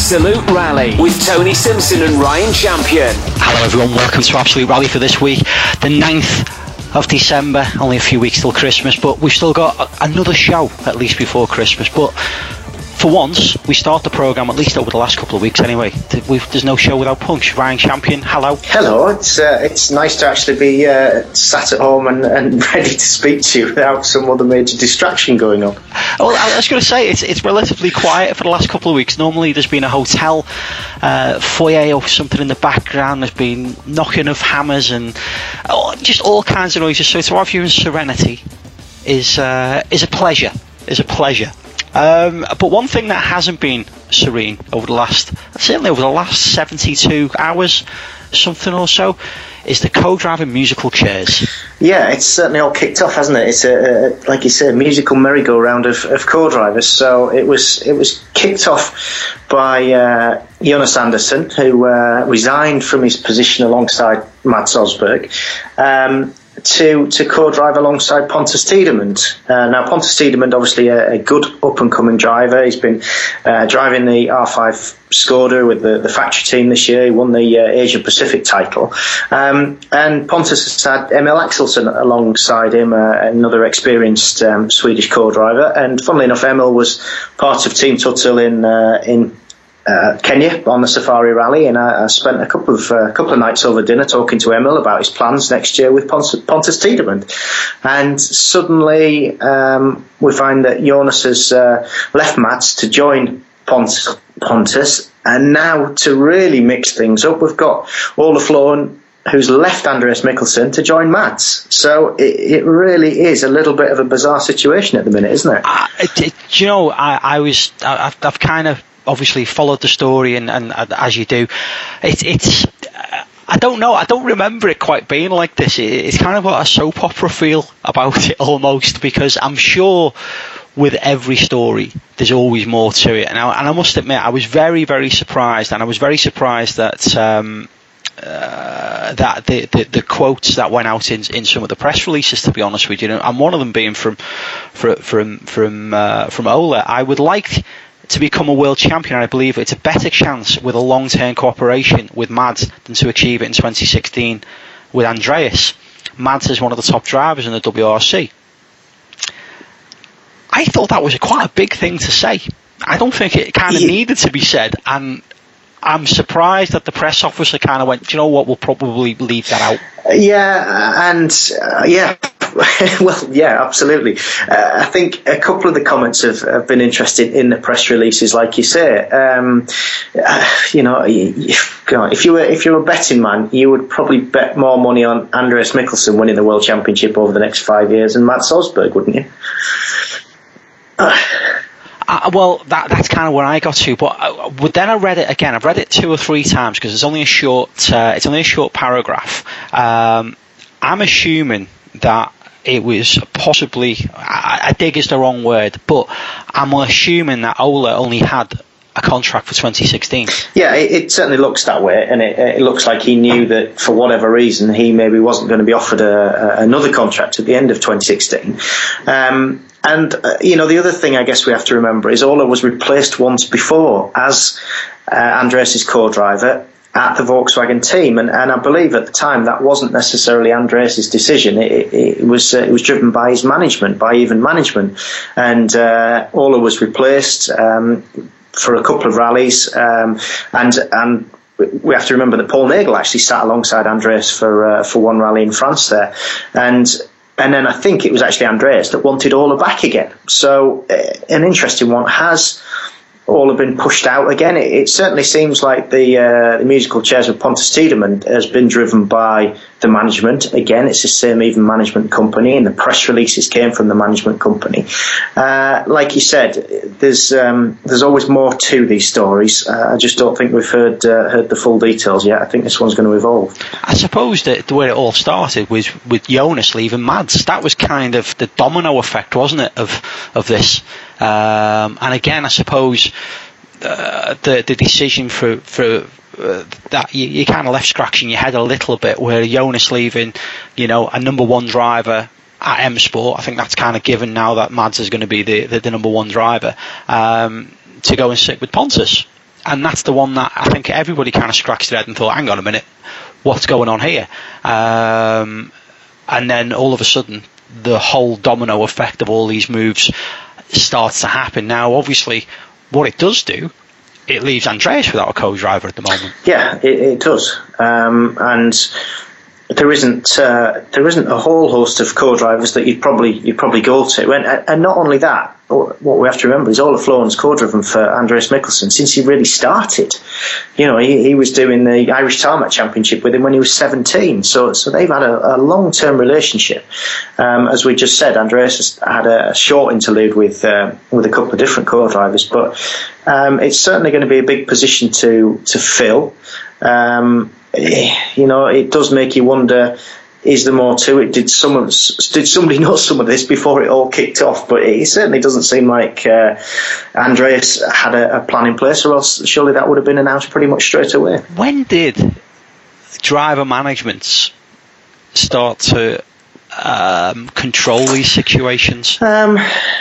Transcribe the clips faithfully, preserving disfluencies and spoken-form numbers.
Absolute Rally with Tony Simpson and Ryan Champion. Hello everyone, welcome to Absolute Rally for this week, the ninth of December, only a few weeks till Christmas, but we've still got another show at least before Christmas. But for once, we start the programme, at least over the last couple of weeks anyway. We've, there's no show without Punch. Ryan Champion, hello. Hello, it's uh, it's nice to actually be uh, sat at home and, and ready to speak to you without some other major distraction going on. Well, I was going to say, it's it's relatively quiet for the last couple of weeks. Normally there's been a hotel uh, foyer or something in the background. There's been knocking of hammers and oh, just all kinds of noises. So to have you in serenity is uh, is a pleasure, is a pleasure. Um, but one thing that hasn't been serene over the last, certainly over the last seventy-two hours, something or so, is the co-driving musical chairs. Yeah, it's certainly all kicked off, hasn't it? It's a, a like you said, a musical merry-go-round of, of co-drivers. So it was it was kicked off by uh, Jonas Andersson, who uh, resigned from his position alongside Mads Osberg. Um, to to co-drive alongside Pontus Tiedemund. Uh, now, Pontus Tiedemund, obviously a, a good up-and-coming driver. He's been uh, driving the R five Skoda with the, the factory team this year. He won the uh, Asia-Pacific title. Um, and Pontus has had Emil Axelsson alongside him, uh, another experienced um, Swedish co-driver. And funnily enough, Emil was part of Team Total in uh, in Uh, Kenya on the Safari Rally, and I, I spent a couple of uh, couple of nights over dinner talking to Emil about his plans next year with Pontus, Pontus Tiedemund. And suddenly um, we find that Jonas has uh, left Mads to join Pontus, Pontus, and now to really mix things up, we've got Ola Floen, who's left Andreas Mikkelsen to join Mads. So it, it really is a little bit of a bizarre situation at the minute, isn't it? Uh, it, it you know, I, I was, I, I've, I've kind of obviously followed the story, and, and, and as you do, it, it's uh, I don't know, I don't remember it quite being like this. It, it's kind of got a soap opera feel about it almost, because I'm sure with every story there's always more to it. And I, and I must admit, I was very very surprised, and I was very surprised that um, uh, that the, the the quotes that went out in in some of the press releases, to be honest with you, and one of them being from from from from, uh, from Ola. I would like to become a world champion. I believe it's a better chance with a long-term cooperation with Mads than to achieve it in twenty sixteen with Andreas. Mads is one of the top drivers in the W R C. I thought that was a quite a big thing to say. I don't think it kind of yeah. needed to be said, and I'm surprised that the press officer kind of went, do you know what, we'll probably leave that out. Yeah, and uh, yeah, well, yeah, absolutely. Uh, I think a couple of the comments have, have been interesting in the press releases, like you say. Um, uh, you know, if you were if you were a betting man, you would probably bet more money on Andreas Mikkelsen winning the World Championship over the next five years than Mads Osberg, wouldn't you? Uh, Uh, well, that, that's kind of where I got to, but uh, but then I read it again. I've read it two or three times because it's only a short. Uh, it's only a short paragraph. Um, I'm assuming that it was possibly. I, I dig is the wrong word, but I'm assuming that Ola only had a contract for twenty sixteen. Yeah, it, it certainly looks that way, and it, it looks like he knew that for whatever reason he maybe wasn't going to be offered a, a, another contract at the end of twenty sixteen. Um, And, uh, you know, the other thing I guess we have to remember is Ola was replaced once before as uh, Andreas' co-driver at the Volkswagen team. And, and I believe at the time that wasn't necessarily Andreas' decision. It, it, it was uh, it was driven by his management, by even management. And uh, Ola was replaced um, for a couple of rallies. Um, and and we have to remember that Paul Nagel actually sat alongside Andreas for uh, for one rally in France there. And And then I think it was actually Andreas that wanted Ola back again. So uh, an interesting one. Has Ola been pushed out again? It, it certainly seems like the, uh, the musical chairs of Pontus Tiedemund has been driven by the management. Again, it's the same even management company, and the press releases came from the management company. Uh, like you said, there's um, there's always more to these stories. Uh, I just don't think we've heard uh, heard the full details yet. I think this one's going to evolve. I suppose that the way it all started was with Jonas leaving Mads. That was kind of the domino effect, wasn't it, of of this? Um, and again, I suppose uh, the the decision for for uh, that you, you kind of left scratching your head a little bit, where Jonas leaving, you know, a number one driver at M Sport. I think that's kind of given now that Mads is going to be the, the, the number one driver, um, to go and sit with Pontus. and that's the one that I think everybody kind of scratched their head and thought, hang on a minute, what's going on here? Um, and then all of a sudden, the whole domino effect of all these moves starts to happen. Now, obviously, what it does do, it leaves Andreas without a co-driver at the moment. Yeah, it, it does, um, and there isn't uh, there isn't a whole host of co-drivers that you'd probably you'd probably go to, and, and not only that. What we have to remember is Ola Floren's co-driven for Andreas Mikkelsen since he really started. You know, he, he was doing the Irish Tarmac Championship with him when he was seventeen. So, so they've had a, a long-term relationship. Um, as we just said, Andreas has had a short interlude with uh, with a couple of different co-drivers, but um, it's certainly going to be a big position to to fill. Um, you know, it does make you wonder. Is there more to it? Did someone, did somebody know some of this before it all kicked off? But it certainly doesn't seem like uh, Andreas had a, a plan in place, or else surely that would have been announced pretty much straight away. When did driver management start to um, control these situations? Um,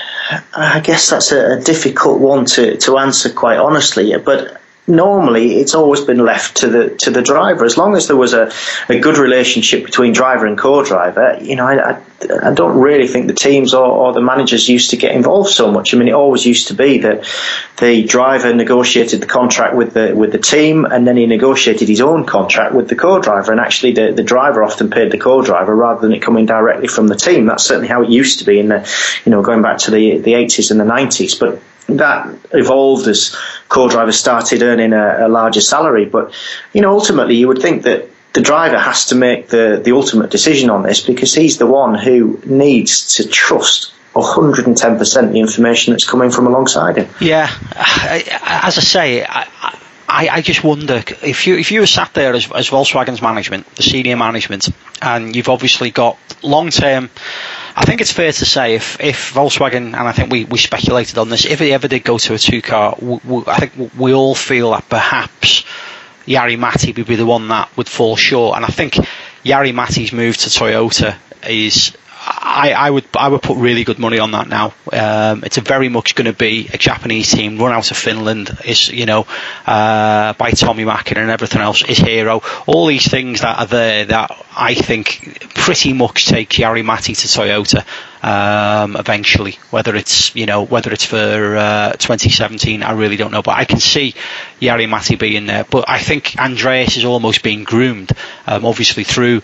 I guess that's a, a difficult one to, to answer, quite honestly. But normally, it's always been left to the to the driver. As long as there was a, a good relationship between driver and co-driver, you know, I, I, I don't really think the teams or, or the managers used to get involved so much. I mean, it always used to be that the driver negotiated the contract with the with the team, and then he negotiated his own contract with the co-driver. And actually, the, the driver often paid the co-driver rather than it coming directly from the team. That's certainly how it used to be in the, you know, going back to the the eighties and the nineties. But that evolved as co-drivers started earning a, a larger salary. But, you know, ultimately you would think that the driver has to make the, the ultimate decision on this, because he's the one who needs to trust one hundred ten percent the information that's coming from alongside him. Yeah, as I say, I, I, I just wonder if you if you were sat there as, as Volkswagen's management, the senior management, and you've obviously got long-term. I think it's fair to say if, if Volkswagen, and I think we, we speculated on this, if it ever did go to a two-car, we, we, I think we all feel that perhaps Jari Matti would be the one that would fall short. And I think Jari Matti's move to Toyota is, I, I would I would put really good money on that now. Um, it's a very much going to be a Japanese team run out of Finland, is you know uh, by Tommi Mäkinen and everything else, is Hero. All these things that are there that I think pretty much take Jari Matti to Toyota um, eventually. Whether it's you know whether it's for uh, twenty seventeen, I really don't know. But I can see Jari Matti being there. But I think Andreas is almost being groomed, um, obviously through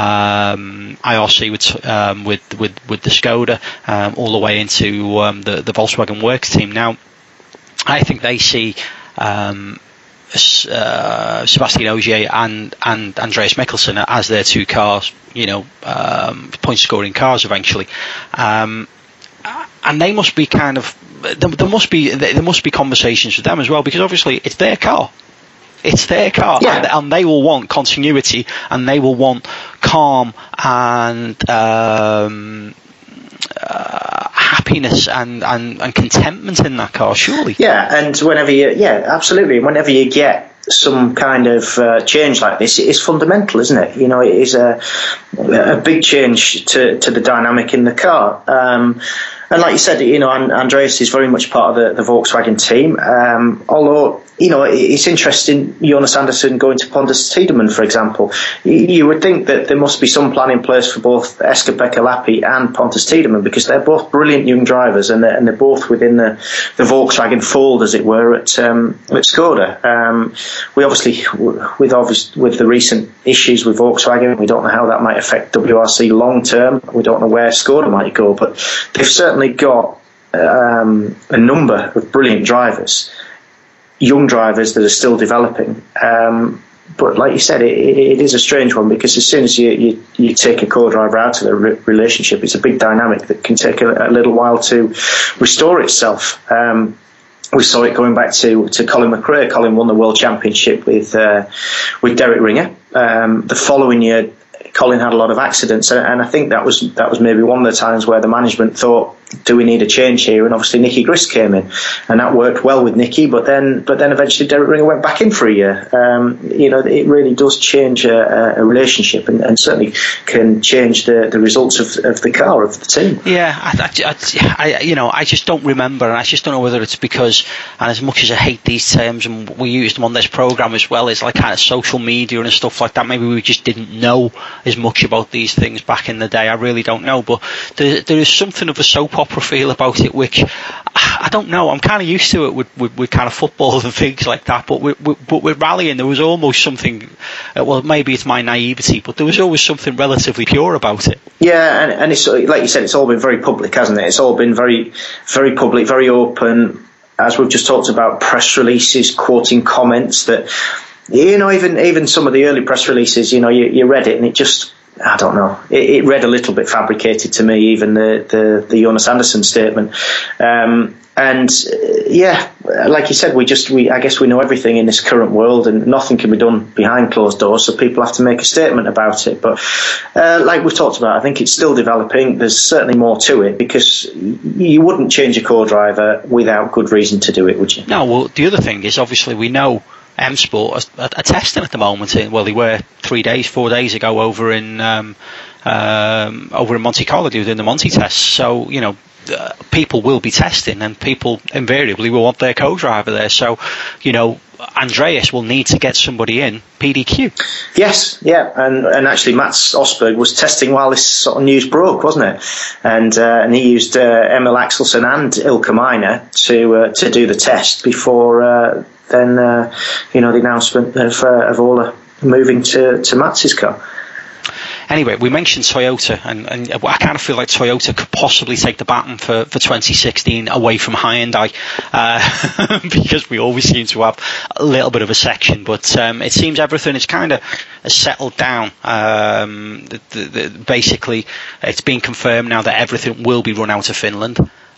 um, I R C with. Um, with With, with the Skoda um, all the way into um, the, the Volkswagen Works team. Now, I think they see um, uh, Sebastian Ogier and, and Andreas Mikkelsen as their two cars, you know, um, point-scoring cars eventually. Um, and they must be kind of there, there must be there must be conversations with them as well, because obviously it's their car. It's their car, yeah. and, and they will want continuity, and they will want calm and um, uh, happiness and, and, and contentment in that car, surely. Yeah, and whenever you, yeah, absolutely. Whenever you get some kind of uh, change like this, it is fundamental, isn't it? You know, it is a a big change to, to the dynamic in the car. Um, And like you said, you know, Andreas is very much part of the, the Volkswagen team. Um, although, you know, it's interesting, Jonas Andersson going to Pontus Tiedemann, for example. You would think that there must be some plan in place for both Eskil-Pekka Lappi and Pontus Tiedemann, because they're both brilliant young drivers, and they're, and they're both within the, the Volkswagen fold, as it were, at um, at Skoda. Um, we obviously, with obvious, with the recent issues with Volkswagen, we don't know how that might affect W R C long term. We don't know where Skoda might go, but they've certainly got um, a number of brilliant drivers, young drivers that are still developing. Um, but like you said, it, it is a strange one, because as soon as you, you, you take a co-driver out of the re- relationship, it's a big dynamic that can take a, a little while to restore itself. Um, we saw it going back to, to Colin McRae. Colin won the World Championship with uh, with Derek Ringer. Um, the following year, Colin had a lot of accidents, and I think that was that was maybe one of the times where the management thought, do we need a change here? And obviously Nicky Grist came in, and that worked well with Nicky. But then, but then eventually Derek Ringer went back in for a year. Um, you know, it really does change a, a relationship, and, and certainly can change the, the results of, of the car, of the team. Yeah, I, I, I, you know, I just don't remember, and I just don't know whether it's because, and as much as I hate these terms, and we use them on this program as well, it's like kind of social media and stuff like that. Maybe we just didn't know as much about these things back in the day. I really don't know, but there, there is something of a soap opera feel about it, which I don't know. I'm kind of used to it with, with, with kind of football and things like that. But with, with, but with rallying, there was almost something. Uh, well, maybe it's my naivety, but there was always something relatively pure about it. Yeah, and, and it's like you said, it's all been very public, hasn't it? It's all been very, very public, very open. As we've just talked about, press releases quoting comments that, you know, even even some of the early press releases, you know, you, you read it and it just, I don't know, it, it read a little bit fabricated to me, even the, the, the Jonas Andersson statement. Um, and uh, yeah, like you said, we just, we I guess we know everything in this current world, and nothing can be done behind closed doors, so people have to make a statement about it. But uh, like we've talked about, I think it's still developing. There's certainly more to it, because you wouldn't change a co-driver without good reason to do it, would you? No, well, the other thing is, obviously, we know M Sport are, are testing at the moment. Well, they were three days, four days ago over in um, um, over in Monte Carlo doing the Monte tests. So, you know, uh, people will be testing, and people invariably will want their co-driver there. So, you know, Andreas will need to get somebody in P D Q. Yes, yeah, and and actually Mats Osberg was testing while this sort of news broke, wasn't it? And uh, and he used uh, Emil Axelsen and Ilkka Minor to uh, to do the test before uh, then uh, you know the announcement of uh, of Ola moving to to Mats's car. Anyway, we mentioned Toyota, and, and I kind of feel like Toyota could possibly take the baton for, for twenty sixteen away from Hyundai, uh, because we always seem to have a little bit of a section, but um, it seems everything is kind of settled down. Um, the, the, the, basically, it's been confirmed now that everything will be run out of Finland.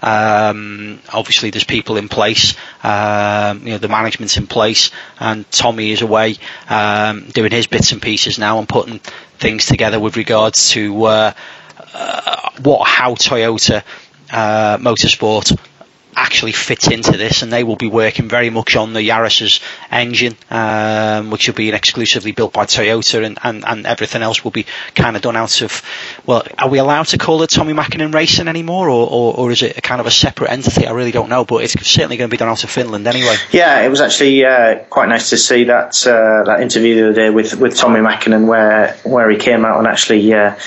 Um, obviously, there's people in place, um, you know, the management's in place, and Tommy is away um, doing his bits and pieces now and putting things together with regards to uh, uh, what how Toyota uh, Motorsport actually fits into this, and they will be working very much on the Yaris's engine, um, which will be exclusively built by Toyota, and, and, and everything else will be kind of done out of, well, are we allowed to call it Tommy Mäkinen Racing anymore, or, or, or is it a kind of a separate entity? I really don't know, but it's certainly going to be done out of Finland anyway. Yeah, it was actually uh, quite nice to see that uh, that interview the other day with, with Tommy Mäkinen, where where he came out and actually uh,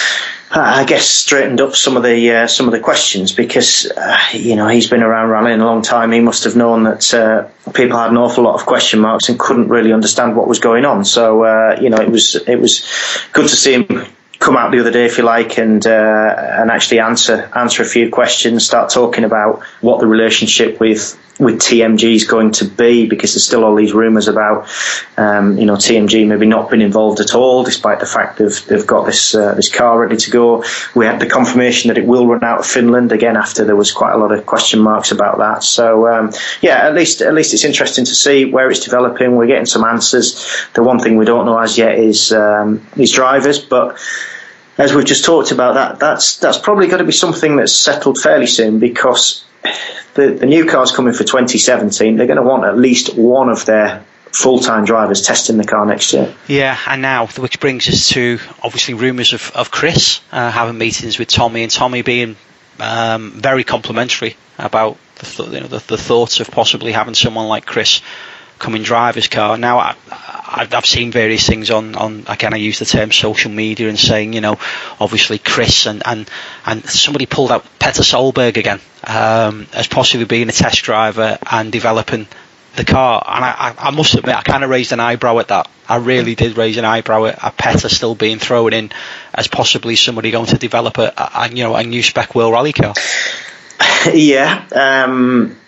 I guess straightened up some of the uh, some of the questions, because uh, you know he's been around rallying a long time. He must have known that uh, people had an awful lot of question marks and couldn't really understand what was going on. So uh, you know it was it was good to see him come out the other day, if you like, and uh, and actually answer answer a few questions, start talking about what the relationship with with T M G is going to be, because there's still all these rumours about um, you know T M G maybe not being involved at all, despite the fact they've they've got this uh, this car ready to go. We had the confirmation that it will run out of Finland again after there was quite a lot of question marks about that. So um, yeah, at least at least it's interesting to see where it's developing. We're getting some answers. The one thing we don't know as yet is um, is drivers, but as we've just talked about, that that's that's probably going to be something that's settled fairly soon, because the, the new car's coming for twenty seventeen. They're going to want at least one of their full-time drivers testing the car next year. Yeah, and now, which brings us to obviously rumours of, of Chris uh, having meetings with Tommy, and Tommy being um, very complimentary about the, th- you know, the, the thoughts of possibly having someone like Chris come and drive his car. Now, I, I've seen various things on, on, again, I use the term social media, and saying, you know, obviously Chris and, and, and somebody pulled out Petter Solberg again um, as possibly being a test driver and developing the car. And I, I, I must admit, I kind of raised an eyebrow at that. I really did raise an eyebrow at, at Petter still being thrown in as possibly somebody going to develop a, a, you know, a new spec World Rally car. Yeah, um...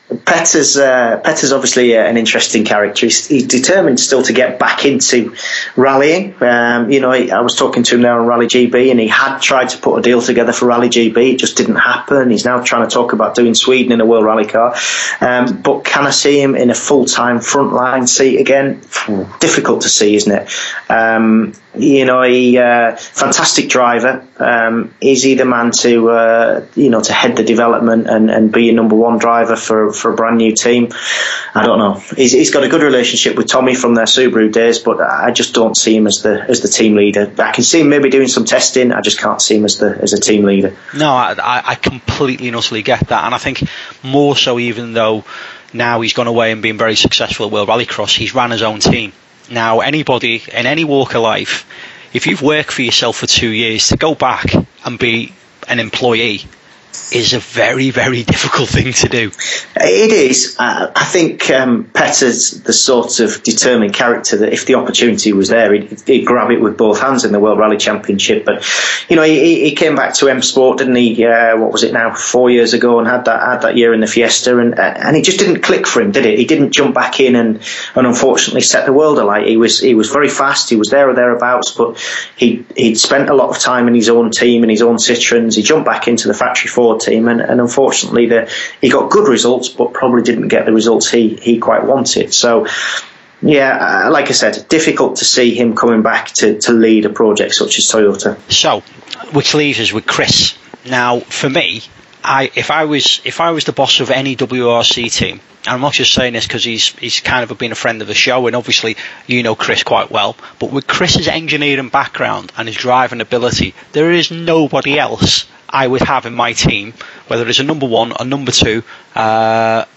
Petter's uh, Petter's obviously uh, an interesting character. He's, he's determined still to get back into rallying. Um, you know, he, I was talking to him now on Rally G B, and he had tried to put a deal together for Rally G B. It just didn't happen. He's now trying to talk about doing Sweden in a World Rally Car. Um, but can I see him in a full-time frontline seat again? Difficult to see, isn't it? Um, you know, he uh, fantastic driver. Um, is he the man to uh, you know to head the development and, and be a number one driver for for a brand new team? I don't know. He's, he's got a good relationship with Tommy from their Subaru days, but I just don't see him as the as the team leader. I can see him maybe doing some testing. I just can't see him as the as a team leader. No, I, I completely and utterly get that, and I think more so even though now he's gone away and been very successful at World Rallycross, he's ran his own team. Now, anybody in any walk of life, if you've worked for yourself for two years, to go back and be an employee is a very, very difficult thing to do. It is. Uh, I think um, Petter's the sort of determined character that if the opportunity was there, he'd, he'd grab it with both hands in the World Rally Championship. But, you know, he, he came back to M Sport, didn't he, uh, what was it now, four years ago, and had that had that year in the Fiesta, and and it just didn't click for him, did it? He didn't jump back in and, and unfortunately set the world alight. He was he was very fast, he was there or thereabouts, but he, he'd spent a lot of time in his own team, in his own Citroens. He jumped back into the factory Ford team, and, and unfortunately the, he got good results but probably didn't get the results he, he quite wanted. So yeah, uh, like I said, difficult to see him coming back to, to lead a project such as Toyota. So, which leaves us with Chris. Now, for me, I if I was if I was the boss of any W R C team, and I'm not just saying this because he's he's kind of been a friend of the show, and obviously you know Chris quite well, but with Chris's engineering background and his driving ability, there is nobody else I would have in my team, whether it's a number one or number two. Uh,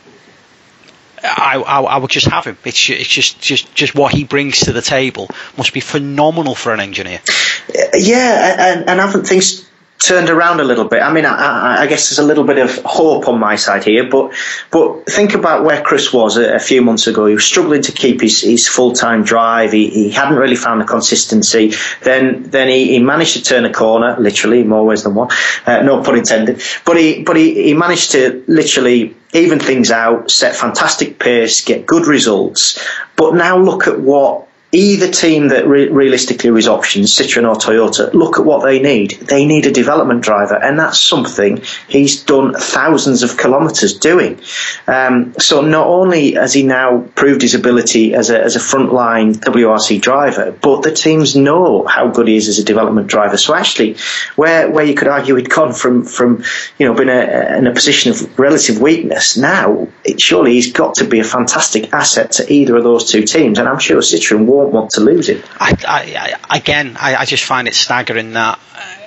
I, I, I would just have him. It's, it's just, just, just what he brings to the table must be phenomenal for an engineer. Yeah, and, and haven't things turned around a little bit? I mean, I, I guess there's a little bit of hope on my side here, but but think about where Chris was a, a few months ago. He was struggling to keep his, his full-time drive. He, he hadn't really found the consistency. Then then he, he managed to turn a corner, literally, in more ways than one. Uh, no pun intended. But he but he, he managed to literally even things out, set fantastic pace, get good results. But now look at what either team that re- realistically is options, Citroen or Toyota, look at what they need. They need a development driver, and that's something he's done thousands of kilometres doing. Um, so not only has he now proved his ability as a, as a frontline W R C driver, but the teams know how good he is as a development driver. So actually, where where you could argue he'd gone from, from you know, being a, in a position of relative weakness, now it, surely he's got to be a fantastic asset to either of those two teams, and I'm sure Citroen won't want to lose it. I, I, I, again, I, I just find it staggering that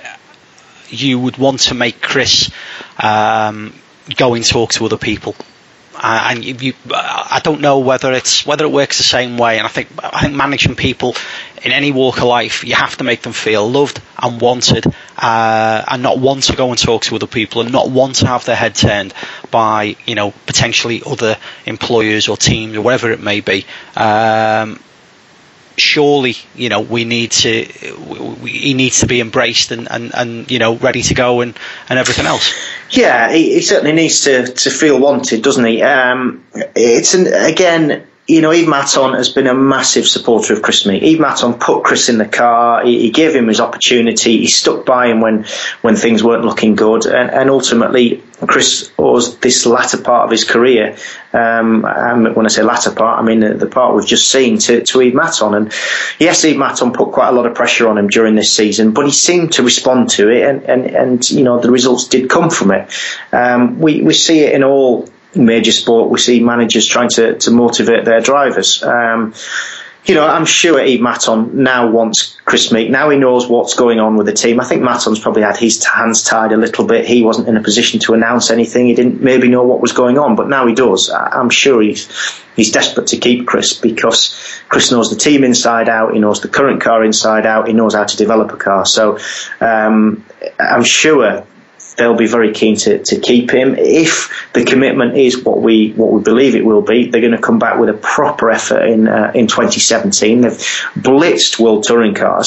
you would want to make Chris um, go and talk to other people. Uh, and you, you, I don't know whether it's whether it works the same way. And I think I think managing people in any walk of life, you have to make them feel loved and wanted, uh, and not want to go and talk to other people, and not want to have their head turned by, you know, potentially other employers or teams or whatever it may be. Um, surely, you know, we need to we, he needs to be embraced and, and, and you know, ready to go and, and everything else. Yeah, he, he certainly needs to, to feel wanted, doesn't he? Um, it's an, again, you know, Yves Maton has been a massive supporter of Chris Meek. Yves Maton put Chris in the car. He, he gave him his opportunity. He stuck by him when, when things weren't looking good. And, and ultimately, Chris owes this latter part of his career. Um, and when I say latter part, I mean the, the part we've just seen to, to Yves Maton. And yes, Yves Maton put quite a lot of pressure on him during this season, but he seemed to respond to it. And, and, and you know, the results did come from it. Um, we, we see it in all major sport. We see managers trying to, to motivate their drivers. Um, you know, I'm sure Yves Maton now wants Chris Meek. Now he knows what's going on with the team. I think Maton's probably had his hands tied a little bit. He wasn't in a position to announce anything. He didn't maybe know what was going on, but now he does. I'm sure he's he's desperate to keep Chris, because Chris knows the team inside out. He knows the current car inside out. He knows how to develop a car. So um, I'm sure they'll be very keen to, to keep him. If the commitment is what we what we believe it will be, they're going to come back with a proper effort in uh, in twenty seventeen. They've blitzed World Touring Cars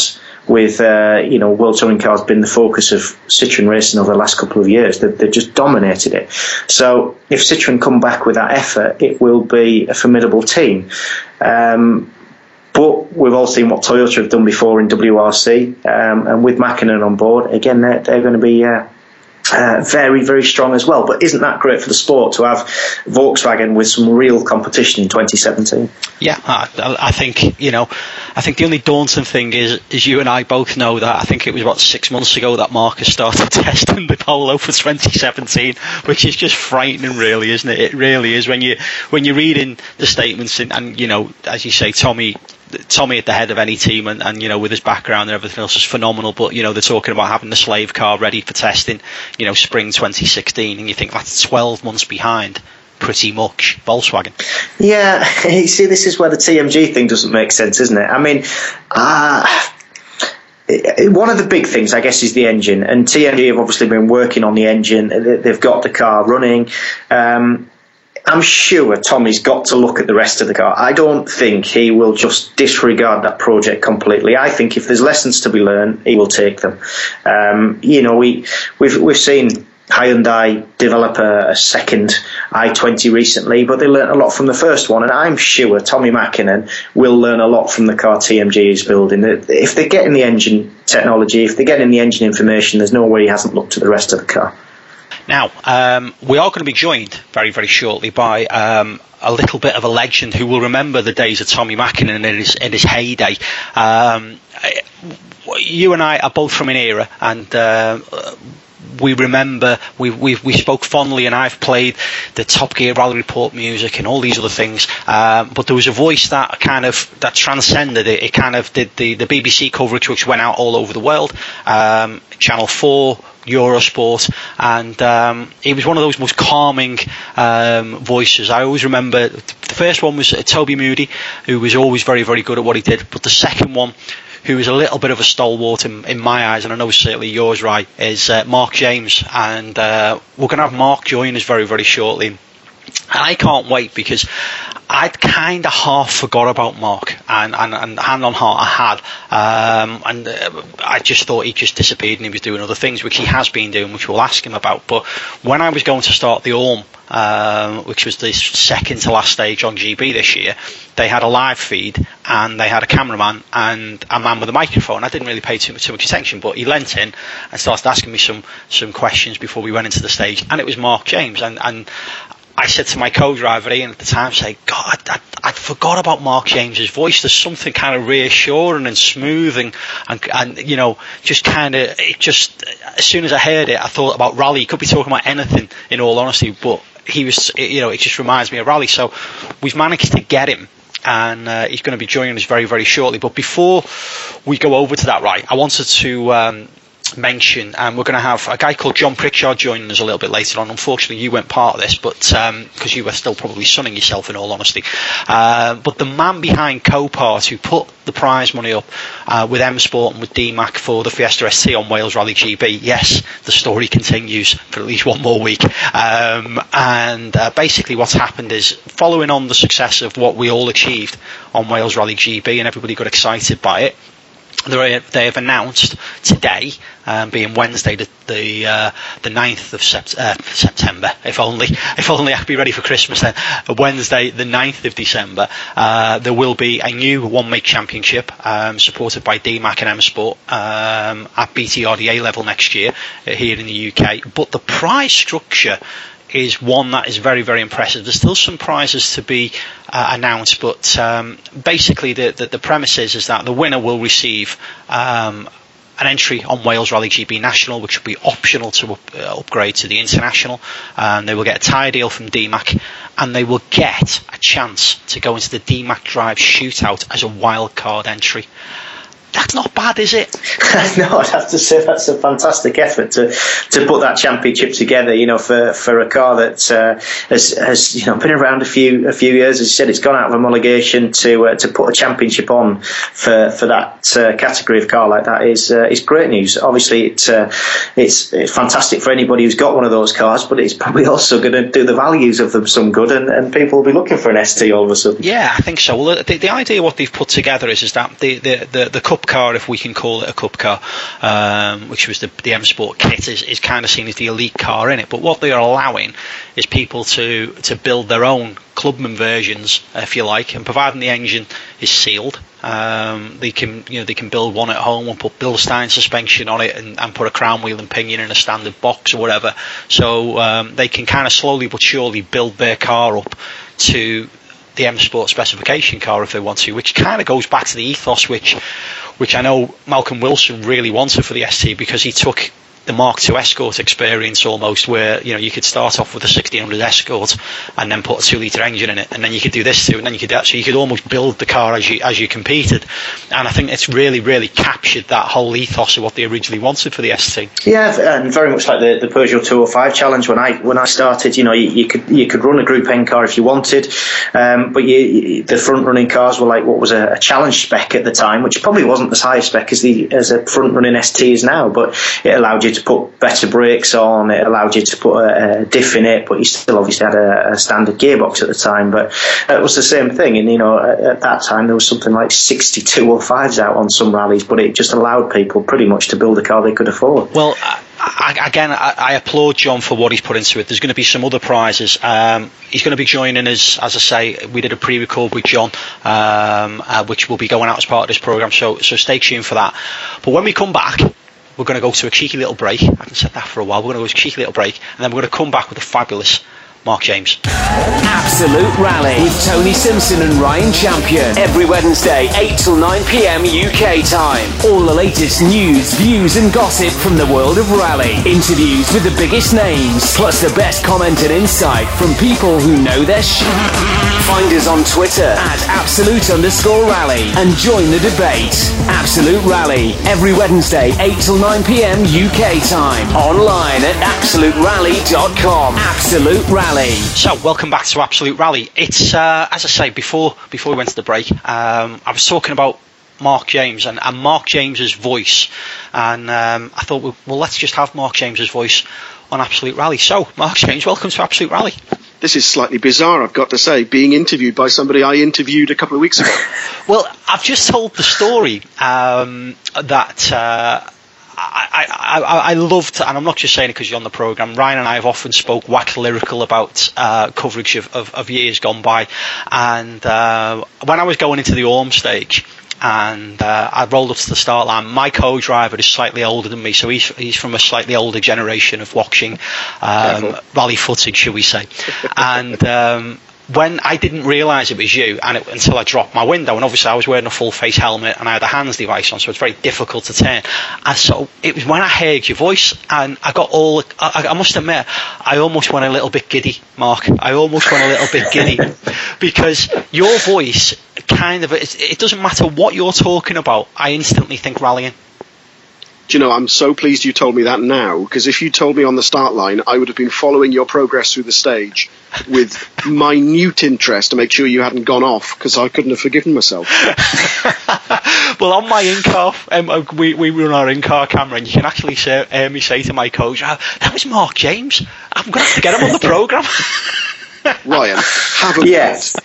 with uh, you know, World Touring cars been the focus of Citroën racing over the last couple of years. They've, they've just dominated it. So if Citroën come back with that effort, it will be a formidable team. Um, But we've all seen what Toyota have done before in W R C, um, and with Mäkinen on board, again, they're, they're going to be uh, uh, very, very strong as well. But isn't that great for the sport to have Volkswagen with some real competition in twenty seventeen? Yeah, I, I think, you know, I think the only daunting thing is, is you and I both know that I think it was, what, six months ago that Marcus started testing the Polo for twenty seventeen, which is just frightening, really, isn't it? It really is. When you when you're reading the statements and, and you know, as you say, Tommy. Tommy at the head of any team, and, and you know, with his background and everything else is phenomenal, but you know, they're talking about having the slave car ready for testing, you know, spring twenty sixteen, and you think that's twelve months behind pretty much Volkswagen. Yeah, you see, this is where the T M G thing doesn't make sense, isn't it? I mean, uh, one of the big things, I guess, is the engine, and T M G have obviously been working on the engine. They've got the car running. um I'm sure Tommy's got to look at the rest of the car. I don't think he will just disregard that project completely. I think if there's lessons to be learned, he will take them. Um, you know, we, we've we've seen Hyundai develop a, a second i twenty recently, but they learned a lot from the first one, and I'm sure Tommy Mäkinen will learn a lot from the car T M G is building. If they're getting the engine technology, if they're getting the engine information, there's no way he hasn't looked at the rest of the car. Now, um, we are going to be joined very, very shortly by um, a little bit of a legend who will remember the days of Tommy Mäkinen in his, in his heyday. Um, you and I are both from an era, and uh, we remember, we, we we spoke fondly, and I've played the Top Gear Rally Report music and all these other things, um, but there was a voice that kind of, that transcended it. It kind of did the, the B B C coverage, which went out all over the world, um, Channel four, Eurosport, and um, he was one of those most calming um, voices. I always remember the first one was Toby Moody, who was always very, very good at what he did, but the second one, who is a little bit of a stalwart in, in my eyes, and I know certainly yours, right, is uh, Mark James, and uh, we're going to have Mark join us very, very shortly. And I can't wait, because I'd kind of half forgot about Mark, and, and, and hand on heart, I had. Um, and uh, I just thought he just disappeared and he was doing other things, which he has been doing, which we'll ask him about. But when I was going to start the Orm, um, which was the second to last stage on G B this year, they had a live feed, and they had a cameraman and a man with a microphone. I didn't really pay too much, too much attention, but he leant in and started asking me some, some questions before we went into the stage, and it was Mark James. And, and I said to my co-driver Ian at the time, say, God, I, I, I forgot about Mark James's voice. There's something kind of reassuring and smooth, and, and, and you know, just kind of, it just, as soon as I heard it, I thought about rally. He could be talking about anything, in all honesty, but he was, you know, it just reminds me of rally. So we've managed to get him, and uh, he's going to be joining us very, very shortly. But before we go over to that, right, I wanted to um, mention, and we're going to have a guy called John Pritchard joining us a little bit later on. Unfortunately, you weren't part of this, but because um, you were still probably sunning yourself, in all honesty. Uh, but the man behind Copart, who put the prize money up uh, with M Sport and with D MAC for the Fiesta S T on Wales Rally G B. Yes, the story continues for at least one more week. Um, and uh, basically what's happened is, following on the success of what we all achieved on Wales Rally G B, and everybody got excited by it, they have announced today, um, being Wednesday the the, uh, the ninth of sept- uh, September, if only if only I could be ready for Christmas then, Wednesday the ninth of December, uh, there will be a new one-make championship um, supported by D MAC and M Sport um, at B T R D A level next year uh, here in the U K. But the prize structure is one that is very, very impressive. There's still some prizes to be uh, announced, but um, basically the, the, the premise is, is that the winner will receive um, an entry on Wales Rally G B National, which will be optional to up, uh, upgrade to the International. Um, they will get a tyre deal from D MAC, and they will get a chance to go into the D MAC Drive Shootout as a wild card entry. That's not bad, is it? No, I'd have to say that's a fantastic effort to to put that championship together. You know, for, for a car that uh, has has you know been around a few a few years. As you said, it's gone out of homologation to uh, to put a championship on for for that uh, category of car like that is uh, is great news. Obviously, it's uh, it's it's fantastic for anybody who's got one of those cars, but it's probably also going to do the values of them some good, and, and people will be looking for an S T all of a sudden. Yeah, I think so. Well, the, the idea what they've put together is is that the the the, the cup cup car, if we can call it a cup car, um, which was the, the M Sport kit, is, is kind of seen as the elite car in it. But what they are allowing is people to, to build their own clubman versions, if you like, and providing the engine is sealed, um, they can you know they can build one at home and put Bilstein suspension on it and, and put a crown wheel and pinion in a standard box or whatever. So um, they can kind of slowly but surely build their car up to the M Sport specification car if they want to, which kind of goes back to the ethos which which I know Malcolm Wilson really wanted for the S T, because he took the Mark two Escort experience almost, where you know you could start off with a sixteen hundred Escort and then put a two litre engine in it, and then you could do this too, and then you could do that. So you could almost build the car as you as you competed, and I think it's really really captured that whole ethos of what they originally wanted for the S T. Yeah, and very much like the, the Peugeot two oh five challenge when I when I started. You know, you, you could you could run a Group N car if you wanted, um, but you, you, the front running cars were like what was a, a challenge spec at the time, which probably wasn't as high a spec as the as a front running S T is now, but it allowed you to put better brakes on, it allowed you to put a, a diff in it, but you still obviously had a, a standard gearbox at the time. But it was the same thing, and you know at, at that time there was something like sixty two oh fives out on some rallies, but it just allowed people pretty much to build a car they could afford. Well, I, again, I, I applaud John for what he's put into it. There's going to be some other prizes. Um, he's going to be joining us, as I say. We did a pre-record with John, um, uh, which will be going out as part of this programme, so so stay tuned for that. But when we come back, we're going to go to a cheeky little break. I haven't said that for a while. We're going to go to a cheeky little break, and then we're going to come back with a fabulous Mark James. Absolute Rally with Tony Simpson and Ryan Champion. Every Wednesday, eight till nine p.m. U K time. All the latest news, views and gossip from the world of rally. Interviews with the biggest names, plus the best comment and insight from people who know their shit. Find us on Twitter at absolute underscore rally and join the debate. Absolute Rally, every Wednesday, eight till nine p.m. U K time. Online at absolute rally dot com. Absolute Rally. So, welcome back to Absolute Rally. It's, uh, as I say, before before we went to the break, um, I was talking about Mark James and, and Mark James's voice, and um, I thought, well, well, let's just have Mark James's voice on Absolute Rally. So, Mark James, welcome to Absolute Rally. This is slightly bizarre, I've got to say, being interviewed by somebody I interviewed a couple of weeks ago. Well, I've just told the story um, that... Uh, I, I, I, I loved, and I'm not just saying it because you're on the programme, Ryan and I have often spoke wax lyrical about uh, coverage of, of, of years gone by, and uh, when I was going into the Orm stage and uh, I rolled up to the start line, my co-driver is slightly older than me, so he's he's from a slightly older generation of watching um, rally footage, shall we say, and um, when I didn't realise it was you and it, until I dropped my window, and obviously I was wearing a full face helmet and I had a hands device on, so it's very difficult to turn. And so it was when I heard your voice, and I got all, I, I must admit, I almost went a little bit giddy, Mark. I almost went a little bit giddy because your voice kind of, it, it doesn't matter what you're talking about, I instantly think rallying. Do you know, I'm so pleased you told me that now, because if you told me on the start line, I would have been following your progress through the stage with minute interest to make sure you hadn't gone off, because I couldn't have forgiven myself. Well, on my in-car, um, we, we run our in-car camera, and you can actually say, hear me say to my coach, oh, that was Mark James. I'm going to have to get him on the programme. Ryan, have a yes.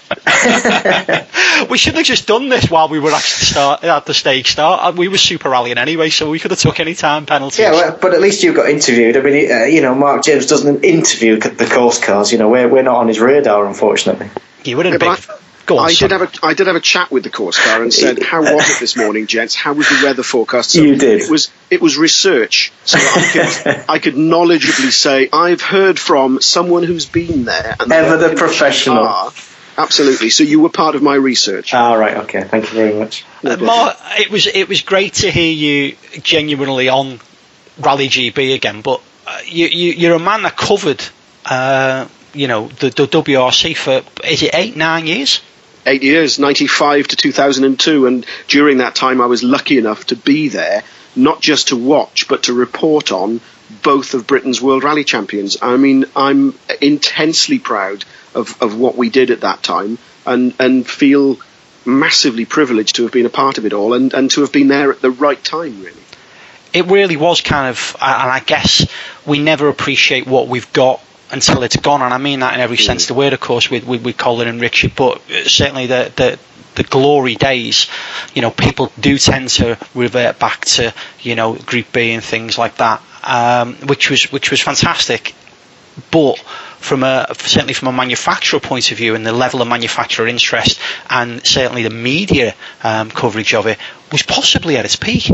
We should have just done this while we were actually start, at the stage start. We were super rallying anyway, so we could have took any time penalties. Yeah, well, but at least you got interviewed. I mean, uh, you know, Mark James doesn't interview the course cars. You know, we're we're not on his radar, unfortunately. You were in yeah, a big. I, Go on, I son. did have a I did have a chat with the course car and said, "How was it this morning, gents? How was the weather forecast?" So you did. It was it was research, so I could I could knowledgeably say I've heard from someone who's been there. And Ever the professional. Are. Absolutely. So you were part of my research. Ah, right. Okay. Thank you very much. Uh, Mark, it was it was great to hear you genuinely on Rally G B again. But uh, you, you you're a man that covered, uh, you know, the, the W R C for, is it eight nine years? Eight years, ninety-five to two thousand two, and during that time I was lucky enough to be there, not just to watch, but to report on both of Britain's World Rally Champions. I mean, I'm intensely proud of, of what we did at that time, and, and feel massively privileged to have been a part of it all, and, and to have been there at the right time, really. It really was kind of, and I guess we never appreciate what we've got until it's gone, and I mean that in every sense of the word, of course, with, with, with Colin and Richard, but certainly the, the the glory days. You know, people do tend to revert back to, you know, Group B and things like that, um, which was which was fantastic. But from a certainly from a manufacturer point of view, and the level of manufacturer interest, and certainly the media um, coverage of it, was possibly at its peak.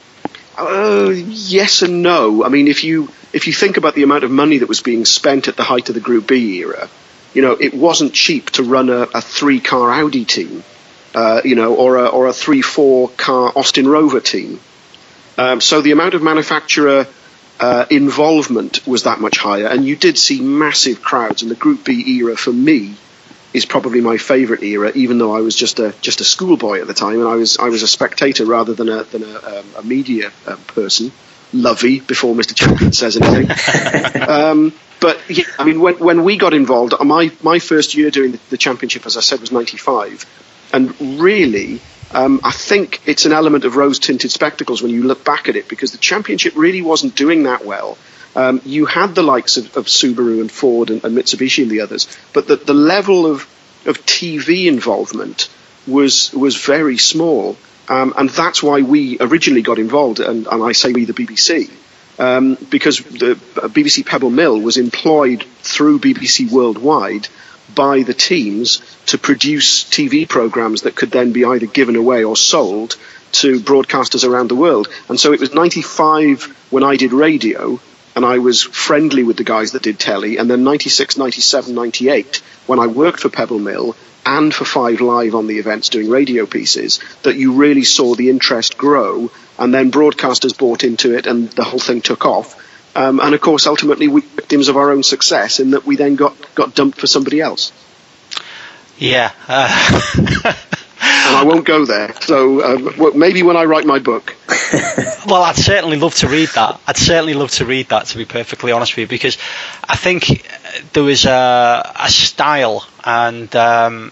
Uh, yes and no. I mean, if you if you think about the amount of money that was being spent at the height of the Group B era, you know, it wasn't cheap to run a, a three-car Audi team, uh, you know, or a or a three-four car Austin Rover team. Um, so the amount of manufacturer uh, involvement was that much higher, and you did see massive crowds. And the Group B era, for me, is probably my favourite era, even though I was just a just a schoolboy at the time, and I was I was a spectator rather than a than a, um, a media uh, person. Lovey before Mister Champion says anything. um, but yeah, I mean, when when we got involved, my my first year doing the, the championship, as I said, was ninety-five, and really, um, I think it's an element of rose-tinted spectacles when you look back at it, because the championship really wasn't doing that well. Um, you had the likes of, of Subaru and Ford and, and Mitsubishi and the others, but the, the level of, of T V involvement was was very small, um, and that's why we originally got involved. And, and I say we, the B B C, um, because the B B C Pebble Mill was employed through B B C Worldwide by the teams to produce T V programs that could then be either given away or sold to broadcasters around the world. And so it was ninety-five when I did radio, and I was friendly with the guys that did telly, and then ninety-six, ninety-seven, ninety-eight, when I worked for Pebble Mill and for Five Live on the events doing radio pieces, that you really saw the interest grow, and then broadcasters bought into it, and the whole thing took off. Um, and of course, ultimately, we were victims of our own success in that we then got, got dumped for somebody else. Yeah. Uh... And I won't go there. So uh, maybe when I write my book. Well, I'd certainly love to read that. I'd certainly love to read that, to be perfectly honest with you, because I think there was a, a style, and um,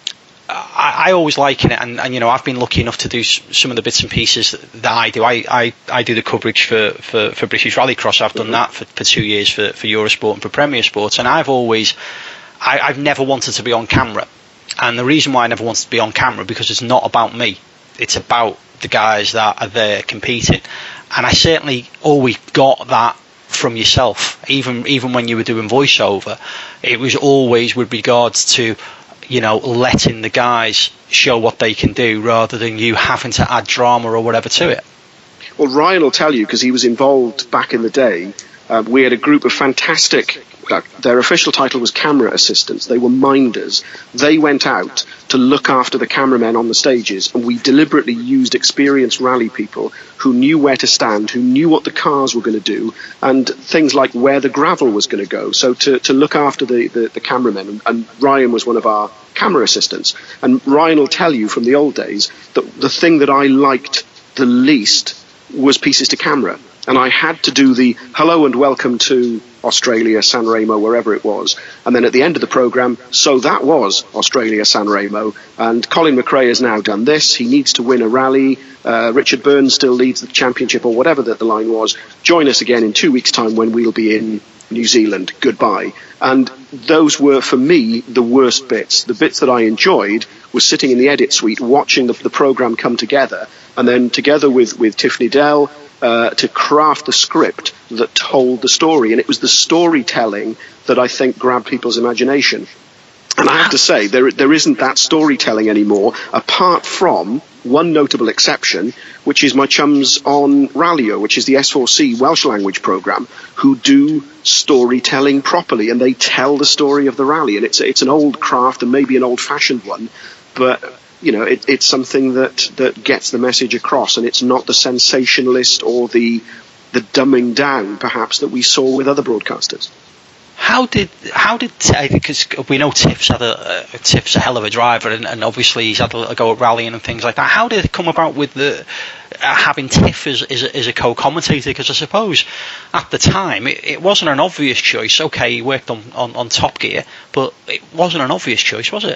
I, I always liken it. And, and, you know, I've been lucky enough to do some of the bits and pieces that I do. I, I, I do the coverage for, for, for British Rallycross. I've done mm-hmm. that for, for two years for, for Eurosport and for Premier Sports. And I've always, I, I've never wanted to be on camera. And the reason why I never wanted to be on camera, because it's not about me. It's about the guys that are there competing. And I certainly always got that from yourself. Even even when you were doing voiceover, it was always with regards to, you know, letting the guys show what they can do rather than you having to add drama or whatever to it. Well, Ryan will tell you, because he was involved back in the day. Uh, we had a group of fantastic, uh, their official title was camera assistants. They were minders. They went out to look after the cameramen on the stages, and we deliberately used experienced rally people who knew where to stand, who knew what the cars were going to do, and things like where the gravel was going to go. So to, to look after the, the, the cameramen, and, and Ryan was one of our camera assistants. And Ryan will tell you from the old days that the thing that I liked the least was pieces to camera. And I had to do the hello and welcome to Australia, San Remo, wherever it was. And then at the end of the programme, so that was Australia, San Remo. And Colin McRae has now done this. He needs to win a rally. Uh, Richard Burns still leads the championship, or whatever that the line was. Join us again in two weeks' time when we'll be in New Zealand. Goodbye. And those were, for me, the worst bits. The bits that I enjoyed was sitting in the edit suite, watching the, the programme come together. And then together with, with Tiffany Dell, Uh, to craft the script that told the story. And it was the storytelling that I think grabbed people's imagination. And I have to say, there there isn't that storytelling anymore, apart from one notable exception, which is my chums on Rallyo, which is the S four C Welsh language programme, who do storytelling properly, and they tell the story of the rally. And it's it's an old craft and maybe an old-fashioned one, but you know, it, it's something that, that gets the message across, and it's not the sensationalist or the the dumbing down, perhaps, that we saw with other broadcasters. How did how did because we know Tiff's had a uh, Tiff's a hell of a driver, and, and obviously he's had a, a go at rallying and things like that. How did it come about with the uh, having Tiff as, as, a, as a co-commentator? Because I suppose at the time it, it wasn't an obvious choice. Okay, he worked on, on, on Top Gear, but it wasn't an obvious choice, was it?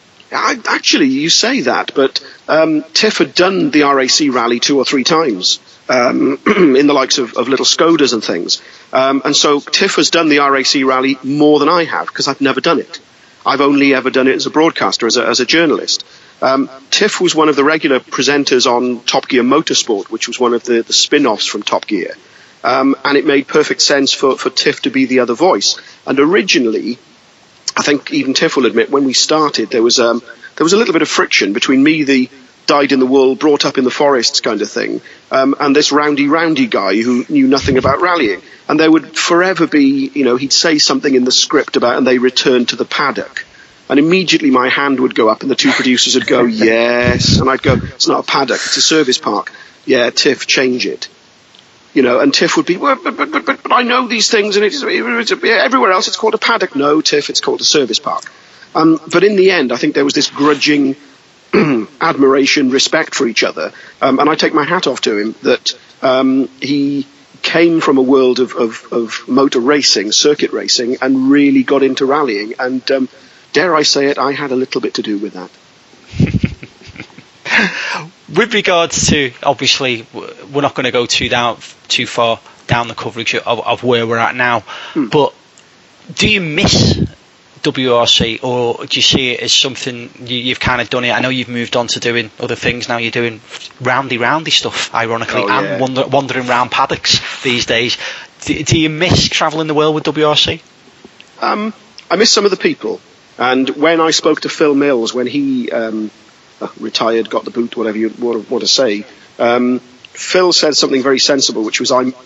I, actually, you say that, but um, Tiff had done the R A C rally two or three times um, in the likes of, of Little Skodas and things. Um, and so Tiff has done the R A C rally more than I have, because I've never done it. I've only ever done it as a broadcaster, as a, as a journalist. Um, Tiff was one of the regular presenters on Top Gear Motorsport, which was one of the, the spin-offs from Top Gear. Um, and it made perfect sense for, for Tiff to be the other voice. And originally, I think even Tiff will admit, when we started, there was um, there was a little bit of friction between me, the dyed in the wool, brought up in the forests kind of thing, um, and this roundy roundy guy who knew nothing about rallying. And there would forever be, you know, he'd say something in the script about, and they returned to the paddock. And immediately my hand would go up and the two producers would go, yes. And I'd go, it's not a paddock, it's a service park. Yeah, Tiff, change it. You know, and Tiff would be, well, but, but, but, but I know these things, and it's, it's, everywhere else it's called a paddock. No, Tiff, it's called a service park. Um, but in the end, I think there was this grudging admiration, respect for each other. Um, and I take my hat off to him that um, he came from a world of, of, of motor racing, circuit racing, and really got into rallying. And um, dare I say it, I had a little bit to do with that. With regards to, obviously, we're not going to go too down, too far down the coverage of, of where we're at now, hmm. but do you miss W R C, or do you see it as something you, you've kind of done it? I know you've moved on to doing other things now. You're doing roundy, roundy stuff, ironically, oh, yeah. and wander, wandering around paddocks these days. Do, do you miss travelling the world with W R C? Um, I miss some of the people. And when I spoke to Phil Mills, when he um, uh, retired, got the boot, whatever you want, want to say, um, Phil said something very sensible, which was, I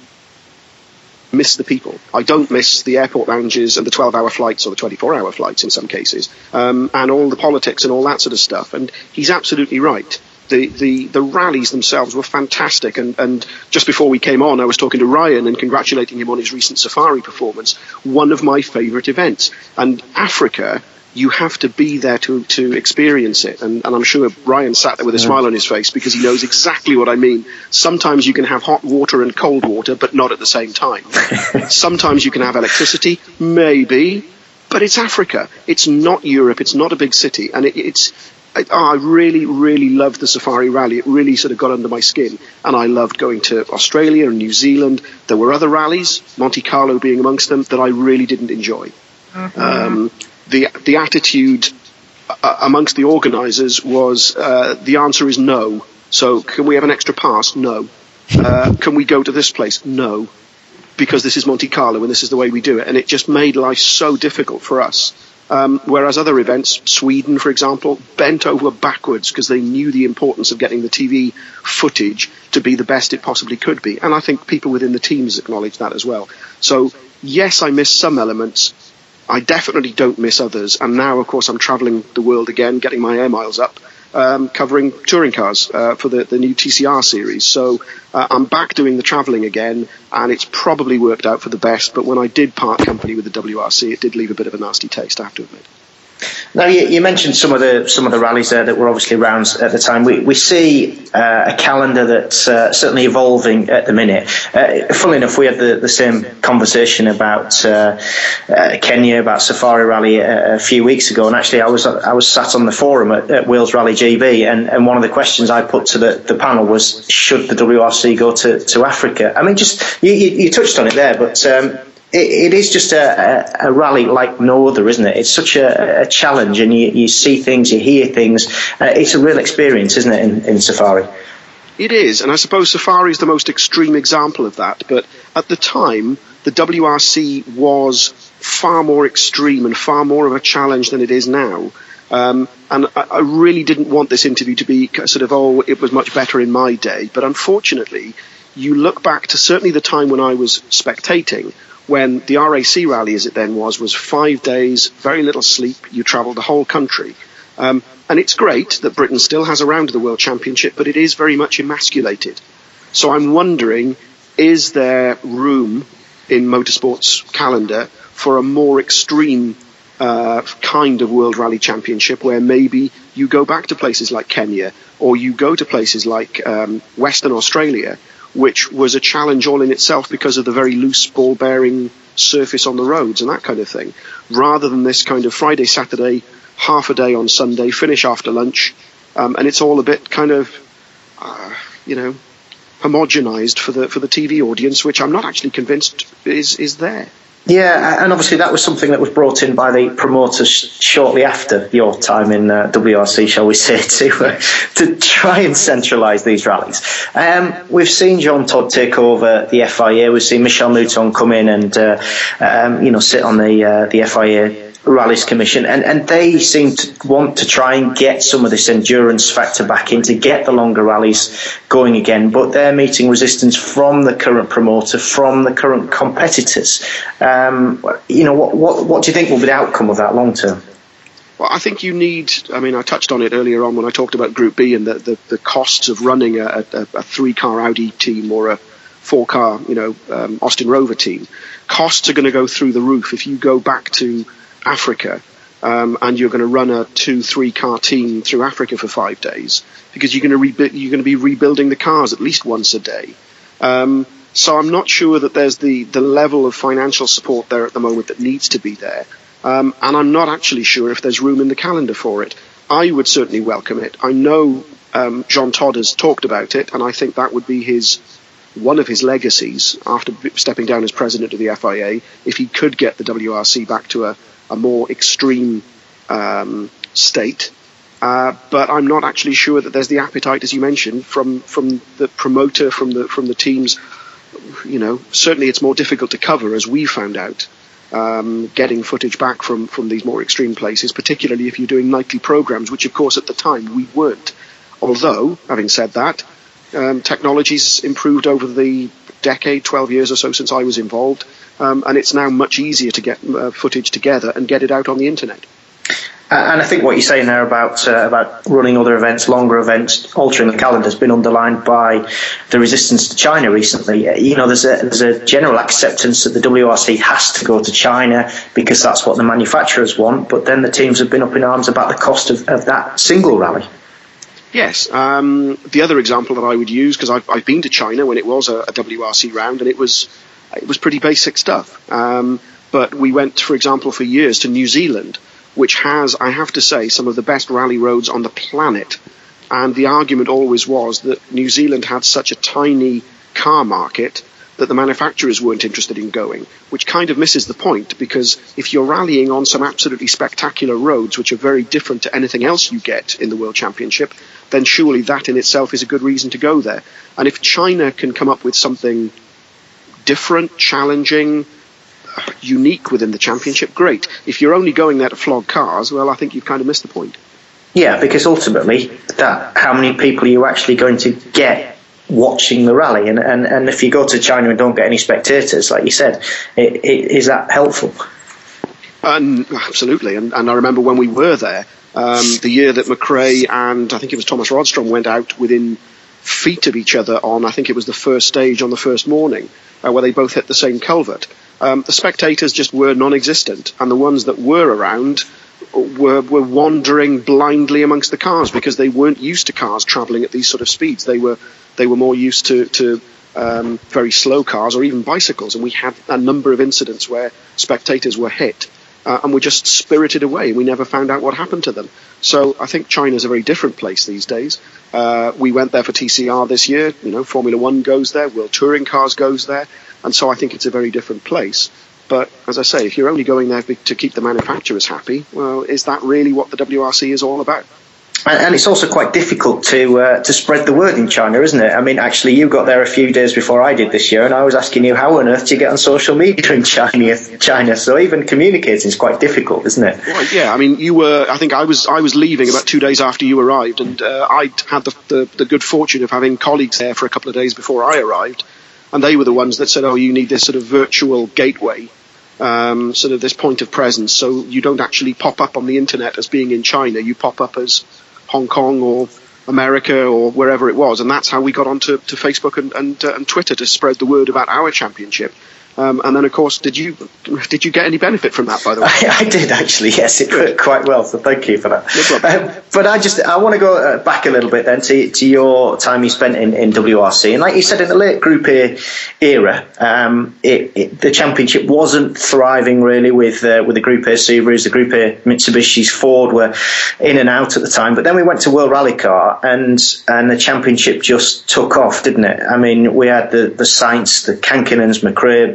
miss the people. I don't miss the airport lounges and the twelve-hour flights or the twenty-four-hour flights in some cases, um, and all the politics and all that sort of stuff. And he's absolutely right. The, the, the rallies themselves were fantastic, and, and just before we came on, I was talking to Ryan and congratulating him on his recent safari performance. One of my favourite events. And Africa, you have to be there to, to experience it. And, and I'm sure Ryan sat there with a smile on his face because he knows exactly what I mean. Sometimes you can have hot water and cold water, but not at the same time. Sometimes you can have electricity, maybe, but it's Africa. It's not Europe. It's not a big city. And it, it's... I, oh, I really, really loved the Safari Rally. It really sort of got under my skin. And I loved going to Australia and New Zealand. There were other rallies, Monte Carlo being amongst them, that I really didn't enjoy. Mm-hmm. Um, the the attitude uh, amongst the organisers was, uh, the answer is no. So can we have an extra pass? No. Uh, can we go to this place? No. Because this is Monte Carlo and this is the way we do it. And it just made life so difficult for us. Um, whereas other events, Sweden, for example, bent over backwards because they knew the importance of getting the T V footage to be the best it possibly could be. And I think people within the teams acknowledge that as well. So, yes, I miss some elements. I definitely don't miss others. And now, of course, I'm travelling the world again, getting my air miles up, um, covering touring cars uh, for the, the new T C R series. So uh, I'm back doing the travelling again, and it's probably worked out for the best. But when I did part company with the W R C, it did leave a bit of a nasty taste, I have to admit. Now, you, you mentioned some of the some of the rallies there that were obviously around at the time. We we see uh, a calendar that's uh, certainly evolving at the minute. Uh, funnily enough, we had the, the same conversation about uh, uh, Kenya, about Safari Rally a, a few weeks ago. And actually, I was I was sat on the forum at, at Wales Rally G B, and, and one of the questions I put to the, the panel was, should the W R C go to, to Africa? I mean, just you, you, you touched on it there, but. Um, It, it is just a, a, a rally like no other, isn't it? It's such a, a challenge, and you, you see things, you hear things. Uh, it's a real experience, isn't it, in, in Safari? It is, and I suppose Safari is the most extreme example of that. But at the time, the W R C was far more extreme and far more of a challenge than it is now. Um, and I, I really didn't want this interview to be sort of, oh, it was much better in my day. But unfortunately, you look back to certainly the time when I was spectating, when the R A C rally, as it then was, was five days, very little sleep. You travelled the whole country. Um, and it's great that Britain still has a round of the World Championship, but it is very much emasculated. So I'm wondering, is there room in motorsport's calendar for a more extreme uh, kind of World Rally Championship, where maybe you go back to places like Kenya, or you go to places like um, Western Australia, which was a challenge all in itself because of the very loose ball-bearing surface on the roads and that kind of thing, rather than this kind of Friday, Saturday, half a day on Sunday, finish after lunch, um, and it's all a bit kind of, uh, you know, homogenized for the for the T V audience, which I'm not actually convinced is is there. Yeah, and obviously that was something that was brought in by the promoters shortly after your time in uh, W R C, shall we say, to uh, to try and centralise these rallies. Um, we've seen Jean Todt take over the F I A. We've seen Michel Mouton come in and uh, um, you know sit on the uh, the F I A Rallies Commission, and, and they seem to want to try and get some of this endurance factor back in to get the longer rallies going again, but they're meeting resistance from the current promoter, from the current competitors. Um, you know, what, what what do you think will be the outcome of that long term? Well, I think you need, I mean, I touched on it earlier on when I talked about Group B and the, the, the costs of running a, a, a three-car Audi team or a four-car, you know, um, Austin Rover team. Costs are going to go through the roof if you go back to Africa um, and you're going to run a two, three car team through Africa for five days because you're going to rebu- you're going to be rebuilding the cars at least once a day. Um, so I'm not sure that there's the, the level of financial support there at the moment that needs to be there. Um, and I'm not actually sure if there's room in the calendar for it. I would certainly welcome it. I know um, Jean Todt has talked about it, and I think that would be his one of his legacies after stepping down as president of the F I A, if he could get the W R C back to a a more extreme um, state. Uh, but I'm not actually sure that there's the appetite, as you mentioned, from from the promoter, from the from the teams. You know, certainly it's more difficult to cover, as we found out, um, getting footage back from, from these more extreme places, particularly if you're doing nightly programs, which, of course, at the time we weren't. Although, having said that, um, technology's improved over the decade, twelve years or so since I was involved. Um, and it's now much easier to get uh, footage together and get it out on the internet. And I think what you're saying there about uh, about running other events, longer events, altering the calendar has been underlined by the resistance to China recently. You know, there's a, there's a general acceptance that the W R C has to go to China because that's what the manufacturers want, but then the teams have been up in arms about the cost of, of that single rally. Yes. Um, the other example that I would use, because I've, I've been to China when it was a, a W R C round, and it was It was pretty basic stuff. Um, but we went, for example, for years to New Zealand, which has, I have to say, some of the best rally roads on the planet. And the argument always was that New Zealand had such a tiny car market that the manufacturers weren't interested in going, which kind of misses the point, because if you're rallying on some absolutely spectacular roads, which are very different to anything else you get in the World Championship, then surely that in itself is a good reason to go there. And if China can come up with something different, challenging, unique within the championship, great. If you're only going there to flog cars, well, I think you've kind of missed the point. Yeah, because ultimately, that how many people are you actually going to get watching the rally? And and, and if you go to China and don't get any spectators, like you said, it, it, is that helpful? Um, absolutely. And, and I remember when we were there, um, the year that McRae and I think it was Thomas Rodstrom went out within feet of each other on, I think it was the first stage on the first morning, uh, where they both hit the same culvert. Um, the spectators just were non-existent, and the ones that were around were were wandering blindly amongst the cars because they weren't used to cars travelling at these sort of speeds. They were they were more used to, to um, very slow cars or even bicycles, and we had a number of incidents where spectators were hit uh, and were just spirited away. We never found out what happened to them. So I think China's a very different place these days. Uh, we went there for T C R this year. You know, Formula One goes there, World Touring Cars goes there, and so I think it's a very different place. But as I say, if you're only going there to keep the manufacturers happy, well, is that really what the W R C is all about? And it's also quite difficult to uh, to spread the word in China, isn't it? I mean, actually, you got there a few days before I did this year, and I was asking you, how on earth do you get on social media in China? China? So even communicating is quite difficult, isn't it? Well, yeah, I mean, you were. I think I was. I was leaving about two days after you arrived, and uh, I had the, the the good fortune of having colleagues there for a couple of days before I arrived, and they were the ones that said, "Oh, you need this sort of virtual gateway." Um, sort of this point of presence, so you don't actually pop up on the internet as being in China, you pop up as Hong Kong or America or wherever it was, and that's how we got onto to Facebook and and, uh, and Twitter to spread the word about our championship. Um, and then, of course, did you did you get any benefit from that, by the way? I, I did, actually, yes. It worked quite well, so thank you for that. No problem. Um, but I just I want to go uh, back a little bit then to, to your time you spent in, in W R C. And like you said, in the late Group A era, um, it, it, the championship wasn't thriving really with uh, with the Group A Subarus, the Group A Mitsubishis, Ford were in and out at the time. But then we went to World Rally Car, and and the championship just took off, didn't it? I mean, we had the, the Sainz, the Kankinens, McRae,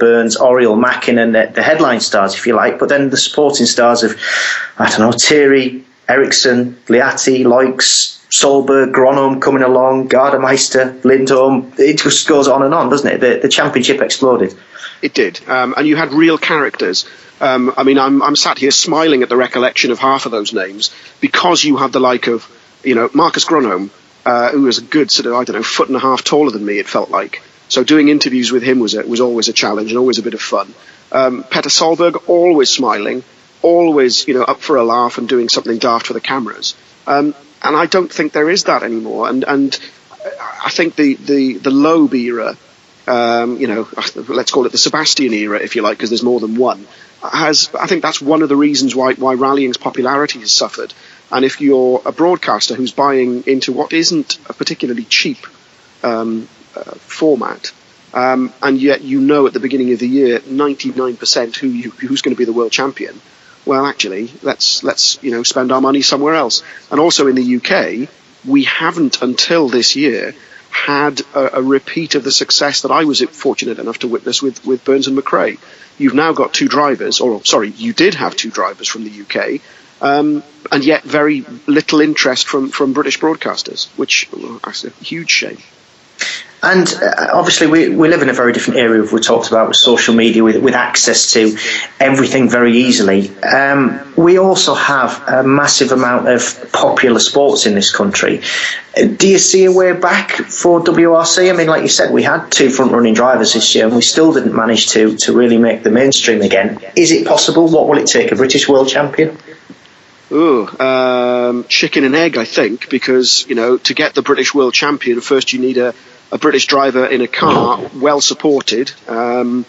Burns, Oriel, Mäkinen, the, the headline stars, if you like, but then the supporting stars of, I don't know, Thierry, Eriksson, Liatti, Loix, Solberg, Gronholm coming along, Gardemeister, Lindholm. It just goes on and on, doesn't it? The, the championship exploded. It did, um, and you had real characters. Um, I mean, I'm, I'm sat here smiling at the recollection of half of those names because you had the like of, you know, Marcus Gronholm, uh, who was a good sort of, I don't know, foot and a half taller than me, it felt like. So doing interviews with him was a, was always a challenge and always a bit of fun. Um, Petter Solberg, always smiling, always, you know, up for a laugh and doing something daft for the cameras. Um, and I don't think there is that anymore. And and I think the, the, the Loeb era, um, you know, let's call it the Sebastian era, if you like, because there's more than one, has, I think that's one of the reasons why, why rallying's popularity has suffered. And if you're a broadcaster who's buying into what isn't a particularly cheap um, uh, format, um, and yet you know at the beginning of the year ninety-nine percent who you, who's going to be the world champion, well, actually, let's let's you know spend our money somewhere else. And also in the U K, we haven't until this year had a, a repeat of the success that I was fortunate enough to witness with, with Burns and McRae. You've now got two drivers, or sorry, you did have two drivers from the U K, um, and yet very little interest from, from British broadcasters, which well, is a huge shame. And uh, obviously we, we live in a very different era, we talked about, with social media, with, with access to everything very easily. Um, we also have a massive amount of popular sports in this country. Do you see a way back for W R C? I mean, like you said, we had two front-running drivers this year and we still didn't manage to, to really make the mainstream again. Is it possible? What will it take? A British world champion? Ooh, um, chicken and egg, I think, because, you know, to get the British world champion, first you need a a British driver in a car, well supported. Um,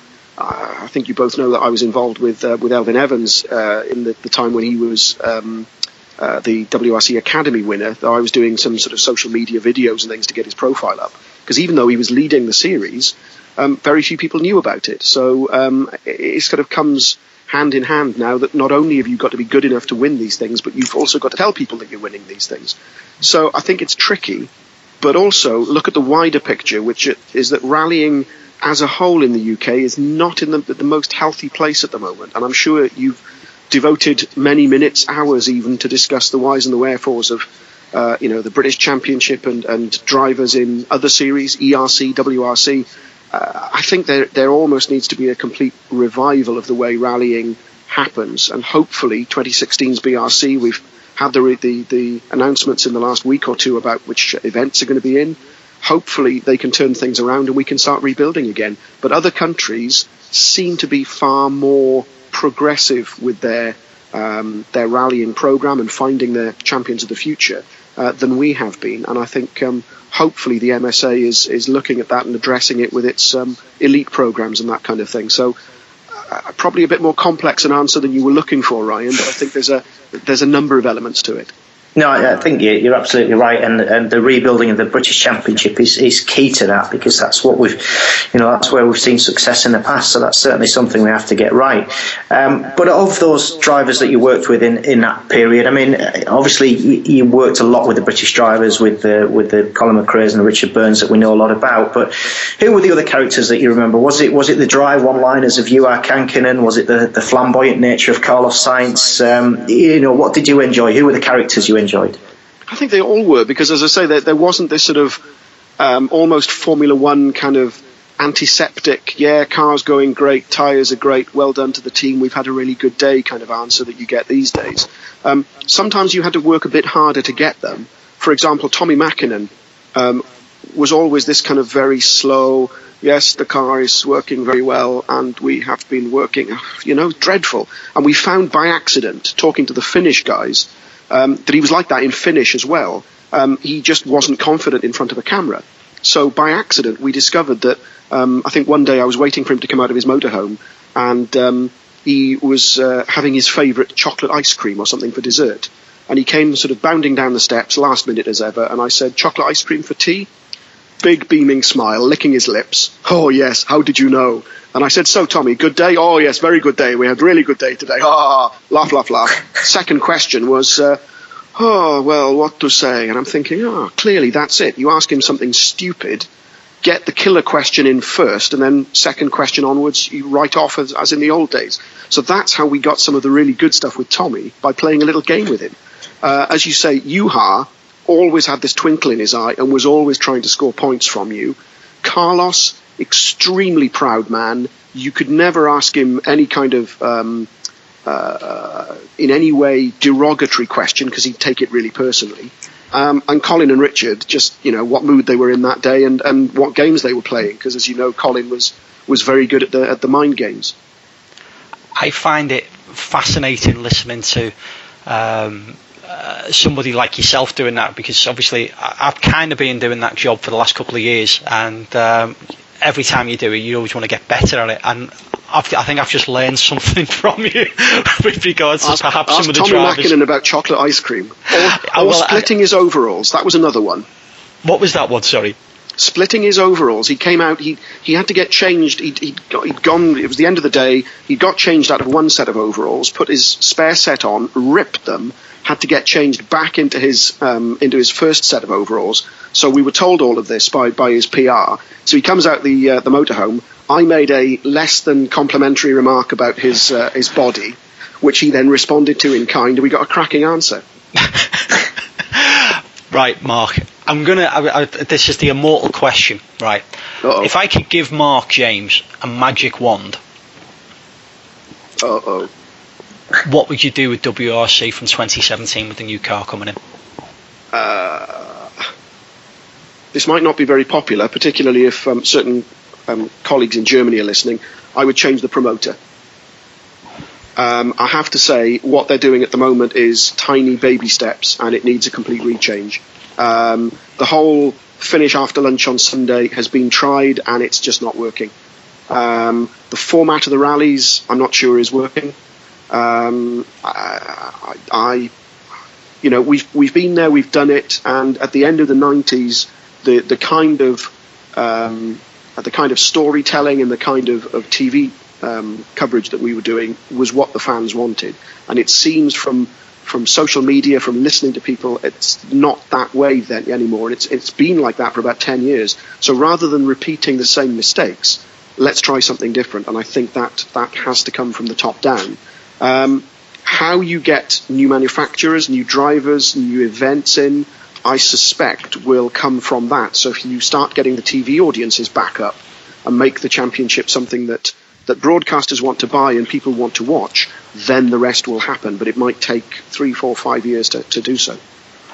I think you both know that I was involved with uh, with Elfyn Evans uh, in the, the time when he was um, uh, the W R C Academy winner. I was doing some sort of social media videos and things to get his profile up, because even though he was leading the series, um, very few people knew about it. So um, it, it sort of comes hand in hand now that not only have you got to be good enough to win these things, but you've also got to tell people that you're winning these things. So I think it's tricky. But also look at the wider picture, which is that rallying as a whole in the U K is not in the, the most healthy place at the moment. And I'm sure you've devoted many minutes, hours even, to discuss the whys and the wherefores of, uh, you know, the British Championship and, and drivers in other series, E R C, W R C. Uh, I think there there almost needs to be a complete revival of the way rallying happens. And hopefully twenty sixteen's B R C, we've had the, the the announcements in the last week or two about which events are going to be in. Hopefully they can turn things around and we can start rebuilding again. But other countries seem to be far more progressive with their um, their rallying program and finding their champions of the future uh, than we have been. And I think um, hopefully the M S A is is looking at that and addressing it with its um, elite programs and that kind of thing. So uh, probably a bit more complex an answer than you were looking for, Ryan, but I think there's a there's a number of elements to it. No, I think you're absolutely right, and and the rebuilding of the British Championship is, is key to that, because that's what we've, you know, that's where we've seen success in the past. So that's certainly something we have to get right. Um, but of those drivers that you worked with in, in that period, I mean, obviously you, you worked a lot with the British drivers, with the with the Colin McRae's and the Richard Burns that we know a lot about. But who were the other characters that you remember? Was it was it the dry one-liners of Juha Kankinen? Was it the, the flamboyant nature of Carlos Sainz? Um, you know, what did you enjoy? Who were the characters you enjoyed? enjoyed? I think they all were, because as I say, there, there wasn't this sort of um, almost Formula One kind of antiseptic, yeah, car's going great, tyres are great, well done to the team, we've had a really good day kind of answer that you get these days. Um, sometimes you had to work a bit harder to get them. For example, Tommi Mäkinen um, was always this kind of very slow, yes, the car is working very well and we have been working, you know, dreadful. And we found by accident, talking to the Finnish guys, Um, that he was like that in Finnish as well. Um, he just wasn't confident in front of a camera. So by accident, we discovered that, um, I think one day I was waiting for him to come out of his motorhome, and um, he was uh, having his favourite chocolate ice cream or something for dessert. And he came sort of bounding down the steps, last minute as ever, and I said, chocolate ice cream for tea? Big beaming smile, licking his lips. Oh yes, how did you know? And I said, so Tommy, good day? Oh yes, very good day. We had a really good day today. Ah, laugh, laugh, laugh. Second question was, uh, oh, well, what to say? And I'm thinking, oh, clearly that's it. You ask him something stupid, get the killer question in first, and then second question onwards, you write off as, as in the old days. So that's how we got some of the really good stuff with Tommy, by playing a little game with him. Uh, as you say, Juha always had this twinkle in his eye and was always trying to score points from you. Carlos, extremely proud man. You could never ask him any kind of, um, uh, in any way, derogatory question, because he'd take it really personally. Um, and Colin and Richard, just, you know, what mood they were in that day and, and what games they were playing, because, as you know, Colin was, was very good at the at the mind games. I find it fascinating listening to um, uh, somebody like yourself doing that, because obviously I've kind of been doing that job for the last couple of years, and um, every time you do it, you always want to get better at it. And I've, I think I've just learned something from you with regards to ask, perhaps ask some of the Tommy drivers. Mackinnon about chocolate ice cream, or, or well, splitting I, his overalls. That was another one. What was that one? Sorry. Splitting his overalls. He came out, he he had to get changed. He'd, he'd, got, he'd gone, it was the end of the day, he got changed out of one set of overalls, put his spare set on, ripped them, had to get changed back into his um, into his first set of overalls. So we were told all of this by, by his P R. So he comes out the uh, the motorhome. I made a less than complimentary remark about his uh, his body, which he then responded to in kind, and we got a cracking answer. Right, Mark. I'm gonna. I, I, this is the immortal question, right? Uh-oh. If I could give Mark James a magic wand, uh oh, what would you do with W R C from twenty seventeen with the new car coming in? Uh, this might not be very popular, particularly if um, certain um, colleagues in Germany are listening. I would change the promoter. Um, I have to say, what they're doing at the moment is tiny baby steps, and it needs a complete rechange. Um, the whole finish after lunch on Sunday has been tried, and it's just not working. Um, the format of the rallies, I'm not sure is working. Um, I, I, you know, we've we've been there, we've done it, and at the end of the nineties, the the kind of um, the kind of storytelling and the kind of, of T V um, coverage that we were doing was what the fans wanted. And it seems from from social media, from listening to people, it's not that way then anymore. It's it's been like that for about ten years. So rather than repeating the same mistakes, let's try something different. And I think that that has to come from the top down. Um, how you get new manufacturers, new drivers, new events in, I suspect will come from that. So if you start getting the T V audiences back up and make the championship something that, that broadcasters want to buy and people want to watch, then the rest will happen. But it might take three, four, five years to, to do so.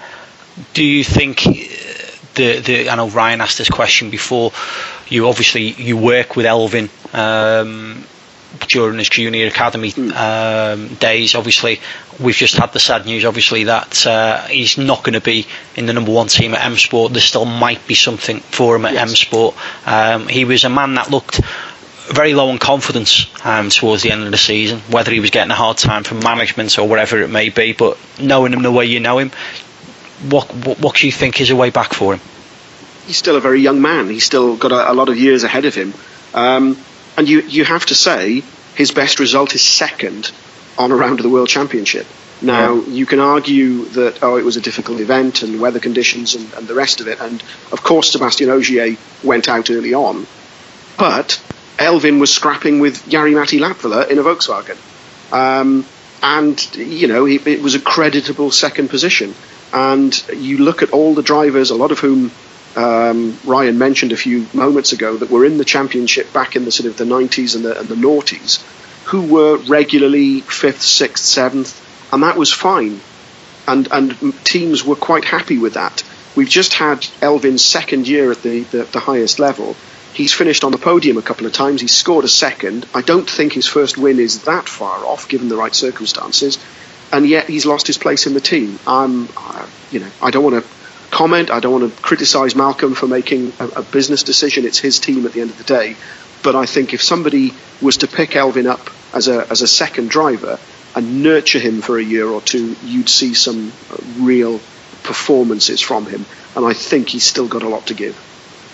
Do you think the the I know Ryan asked this question before. You obviously you work with Elfyn um, during his junior academy mm. um, days. Obviously, we've just had the sad news. Obviously, that uh, he's not going to be in the number one team at M Sport. There still might be something for him at yes. M Sport. Um, he was a man that looked very low on confidence um, towards the end of the season, whether he was getting a hard time from management or whatever it may be. But knowing him the way you know him, what what, what do you think is a way back for him? He's still a very young man. He's still got a, a lot of years ahead of him. Um, and you, you have to say his best result is second on a round of the World Championship. Now, yeah. you can argue that, oh, it was a difficult event and weather conditions and, and the rest of it. And, of course, Sébastien Ogier went out early on. But Elfyn was scrapping with Jari-Matti Latvala in a Volkswagen. Um, and, you know, it, it was a creditable second position. And you look at all the drivers, a lot of whom um, Ryan mentioned a few moments ago, that were in the championship back in the sort of the nineties and the, and the noughties, who were regularly fifth, sixth, seventh, and that was fine. And and teams were quite happy with that. We've just had Elfyn's second year at the, the, the highest level. He's finished on the podium a couple of times. He's scored a second. I don't think his first win is that far off, given the right circumstances. And yet he's lost his place in the team. I'm, uh, you know, I don't want to comment. I don't want to criticise Malcolm for making a, a business decision. It's his team at the end of the day. But I think if somebody was to pick Elfyn up as a as a second driver and nurture him for a year or two, you'd see some real performances from him. And I think he's still got a lot to give.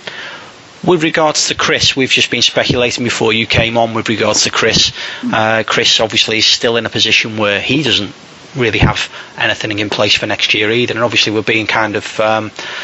With regards to Chris, we've just been speculating before you came on with regards to Chris. Uh, Chris obviously is still in a position where he doesn't really have anything in place for next year either, and obviously we're being kind of um,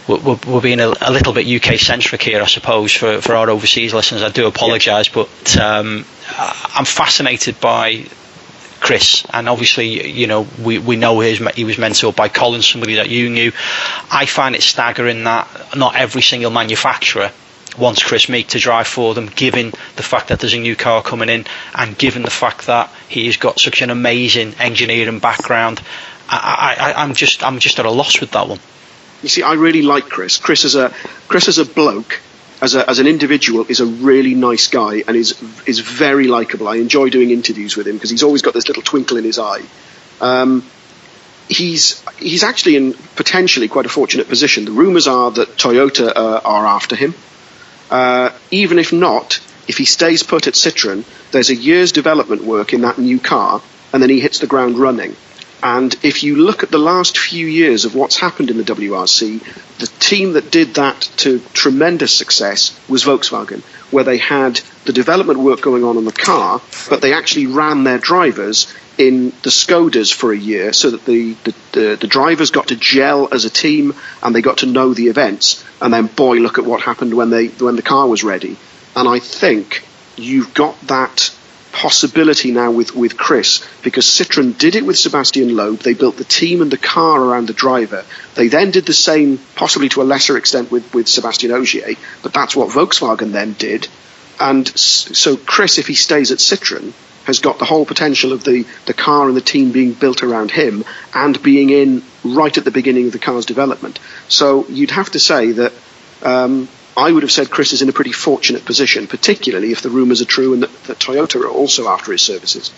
we're, we're being a, a little bit U K centric here, I suppose, for, for our overseas listeners. I do apologise, yeah. but um, I'm fascinated by Chris, and obviously, you know, we, we know his, he was mentored by Colin, somebody that you knew. I find it staggering that not every single manufacturer wants Chris Meek to drive for them, given the fact that there's a new car coming in, and given the fact that he's got such an amazing engineering background. I, I, I'm just I'm just at a loss with that one. You see, I really like Chris. Chris as a Chris as a bloke, as a as an individual, is a really nice guy and is is very likable. I enjoy doing interviews with him because he's always got this little twinkle in his eye. Um, he's he's actually in potentially quite a fortunate position. The rumours are that Toyota uh, are after him. Uh, even if not, if he stays put at Citroën, there's a year's development work in that new car, and then he hits the ground running. And if you look at the last few years of what's happened in the W R C, the team that did that to tremendous success was Volkswagen, where they had the development work going on on the car, but they actually ran their drivers in the Skodas for a year, so that the, the, the, the drivers got to gel as a team and they got to know the events. And then, boy, look at what happened when they when the car was ready. And I think you've got that possibility now with, with Chris, because Citroën did it with Sebastian Loeb. They built the team and the car around the driver. They then did the same, possibly to a lesser extent, with, with Sebastian Ogier, but that's what Volkswagen then did. And so Chris, if he stays at Citroën, has got the whole potential of the, the car and the team being built around him and being in right at the beginning of the car's development. So you'd have to say that um, I would have said Chris is in a pretty fortunate position, particularly if the rumours are true and that, that Toyota are also after his services.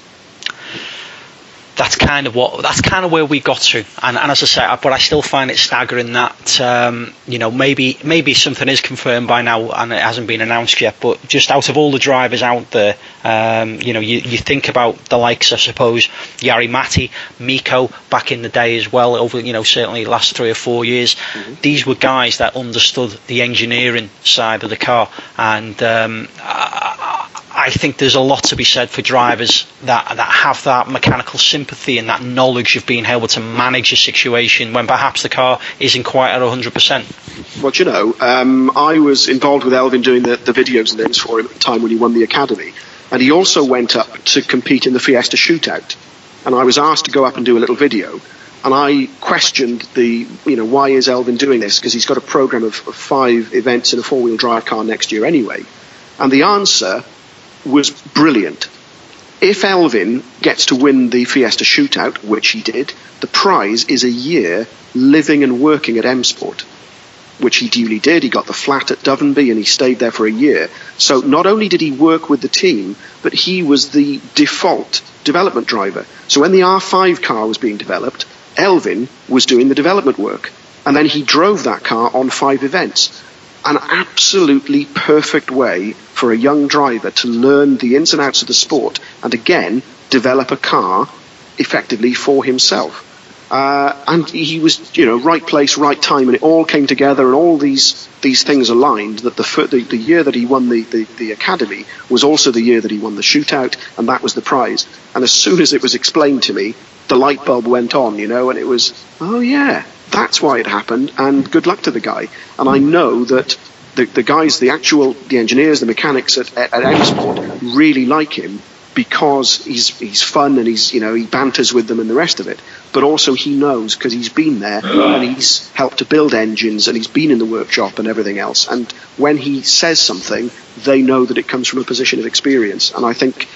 That's kind of what that's kind of where we got to, and, and as I say, but I still find it staggering that um, you know maybe maybe something is confirmed by now and it hasn't been announced yet. But just out of all the drivers out there, um, you know, you, you think about the likes, I suppose, Jari Matti, Mikko back in the day as well. Over you know certainly the last three or four years, mm-hmm. These were guys that understood the engineering side of the car, and um, I, I think there's a lot to be said for drivers that that have that mechanical sympathy and that knowledge of being able to manage a situation when perhaps the car isn't quite at one hundred percent. Well, you know, um, I was involved with Elvin doing the, the videos and things for him at the time when he won the Academy, and he also went up to compete in the Fiesta Shootout, and I was asked to go up and do a little video, and I questioned the, you know, why is Elvin doing this, because he's got a program of, of five events in a four-wheel drive car next year anyway, and the answer was brilliant. If Elvin gets to win the Fiesta Shootout, which he did, the prize is a year living and working at M Sport, which he duly did. He got the flat at Dovenby and he stayed there for a year. So not only did he work with the team, but he was the default development driver. So when the R five car was being developed, Elvin was doing the development work. And then he drove that car on five events. An absolutely perfect way for a young driver to learn the ins and outs of the sport and, again, develop a car effectively for himself. Uh, and he was, you know, right place, right time, and it all came together, and all these these things aligned, that the the, the year that he won the, the, the Academy was also the year that he won the Shootout, and that was the prize. And as soon as it was explained to me, the light bulb went on, you know, and it was, oh, yeah, that's why it happened, and good luck to the guy. And I know that the, the guys, the actual, the engineers, the mechanics at, at, at M Sport really like him because he's he's fun and he's, you know, he banters with them and the rest of it. But also he knows because he's been there and he's helped to build engines and he's been in the workshop and everything else. And when he says something, they know that it comes from a position of experience. And I think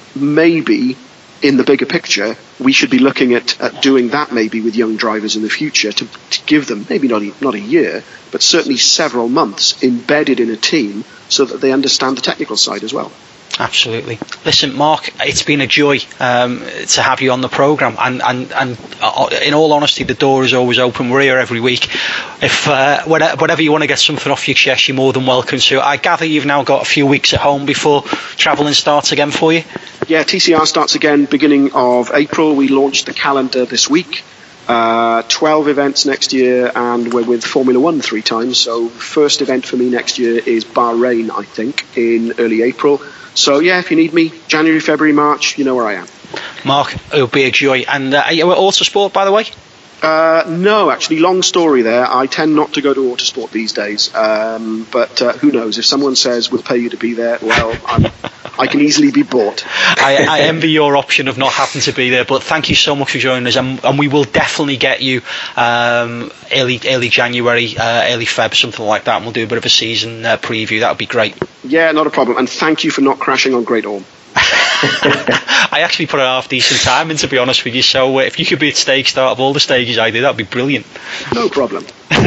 maybe in the bigger picture, we should be looking at, at doing that maybe with young drivers in the future to, to give them maybe not a, not a year, but certainly several months embedded in a team so that they understand the technical side as well. Absolutely. Listen, Mark, it's been a joy um, to have you on the programme, and, and, and uh, in all honesty, the door is always open. We're here every week. If uh, whatever you want to get something off your chest, you're more than welcome to. I gather you've now got a few weeks at home before travelling starts again for you? Yeah, T C R starts again beginning of April. We launched the calendar this week. Uh, twelve events next year, and we're with Formula One three times. So first event for me next year is Bahrain, I think, in early April. So yeah, if you need me, January, February, March, you know where I am. Mark, it'll be a joy. And uh, are you at Autosport, by the way? Uh, no, actually, long story there. I tend not to go to Autosport these days, um, but uh, who knows? If someone says we'll pay you to be there, well, I'm, I can easily be bought. I, I envy your option of not having to be there, but thank you so much for joining us, and, and we will definitely get you um, early early January, uh, early Feb, something like that, and we'll do a bit of a season uh, preview. That would be great. Yeah, not a problem, and thank you for not crashing on Great Orme. I actually put a half decent time in, to be honest with you, so uh, if you could be at stake start of all the stages I do, that'd be brilliant. No problem.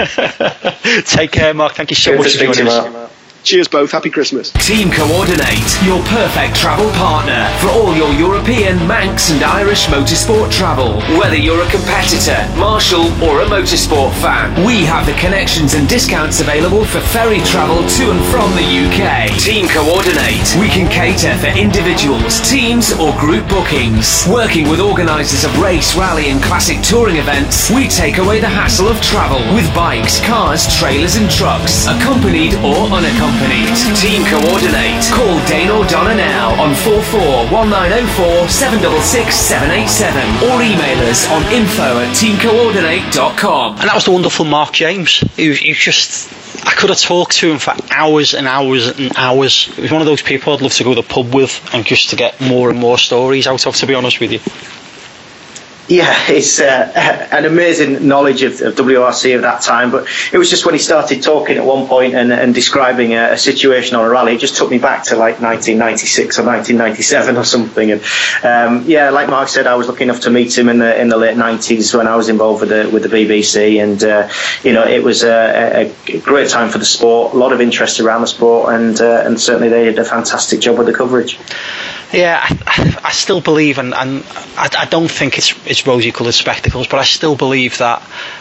Take care, Mark. Thank you so Good much to for speak to joining you, us. Mark. Cheers both, happy Christmas. Team Coordinate, your perfect travel partner for all your European, Manx and Irish motorsport travel. Whether you're a competitor, marshal or a motorsport fan, we have the connections and discounts available for ferry travel to and from the U K. Team Coordinate, we can cater for individuals, teams or group bookings. Working with organisers of race, rally and classic touring events, we take away the hassle of travel with bikes, cars, trailers and trucks, accompanied or unaccompanied. Team Coordinate. Call Dane O'Donnell now on four four one nine oh four seven six six seven eight seven or email us on info at team coordinate dot com. And that was the wonderful Mark James, who, who just, I could have talked to him for hours and hours and hours. He was one of those people I'd love to go to the pub with and just to get more and more stories out of, to be honest with you. Yeah, it's uh, an amazing knowledge of, of W R C of that time, but it was just when he started talking at one point and, and describing a, a situation on a rally, it just took me back to like nineteen ninety-six or nineteen ninety-seven or something. And um, yeah, like Mark said, I was lucky enough to meet him in the in the late nineties when I was involved with the with the B B C, and uh, you know, it was a, a great time for the sport, a lot of interest around the sport, and uh, and certainly they did a fantastic job with the coverage. Yeah, I, I still believe, and, and I, I don't think it's it's rosy-coloured spectacles, but I still believe that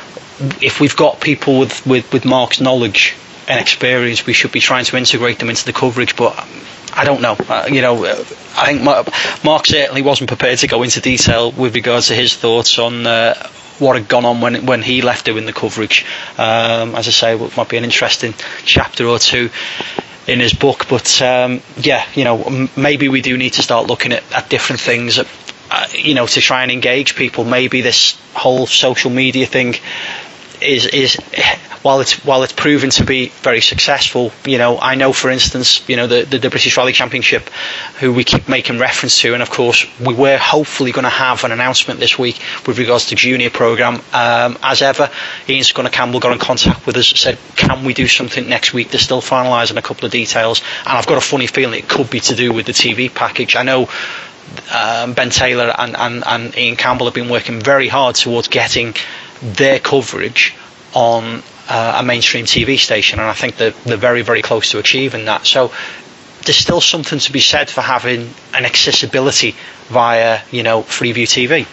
if we've got people with, with, with Mark's knowledge and experience, we should be trying to integrate them into the coverage. But I don't know. Uh, you know, I think Mark, Mark certainly wasn't prepared to go into detail with regards to his thoughts on uh, what had gone on when when he left doing the coverage. Um, as I say, it might be an interesting chapter or two in his book, but um, yeah, you know, m- maybe we do need to start looking at, at different things, uh, you know, to try and engage people. Maybe this whole social media thing is is while it's while it's proven to be very successful, you know, I know, for instance, you know, the, the, the British Rally Championship, who we keep making reference to, and of course we were hopefully going to have an announcement this week with regards to junior programme. Um, as ever, Ian Scunner-Campbell got in contact with us, said, can we do something next week? They're still finalising a couple of details, and I've got a funny feeling it could be to do with the T V package. I know um, Ben Taylor and, and, and Ian Campbell have been working very hard towards getting their coverage on uh, a mainstream T V station, and I think they're, they're very, very close to achieving that. So there's still something to be said for having an accessibility via, you know, Freeview T V.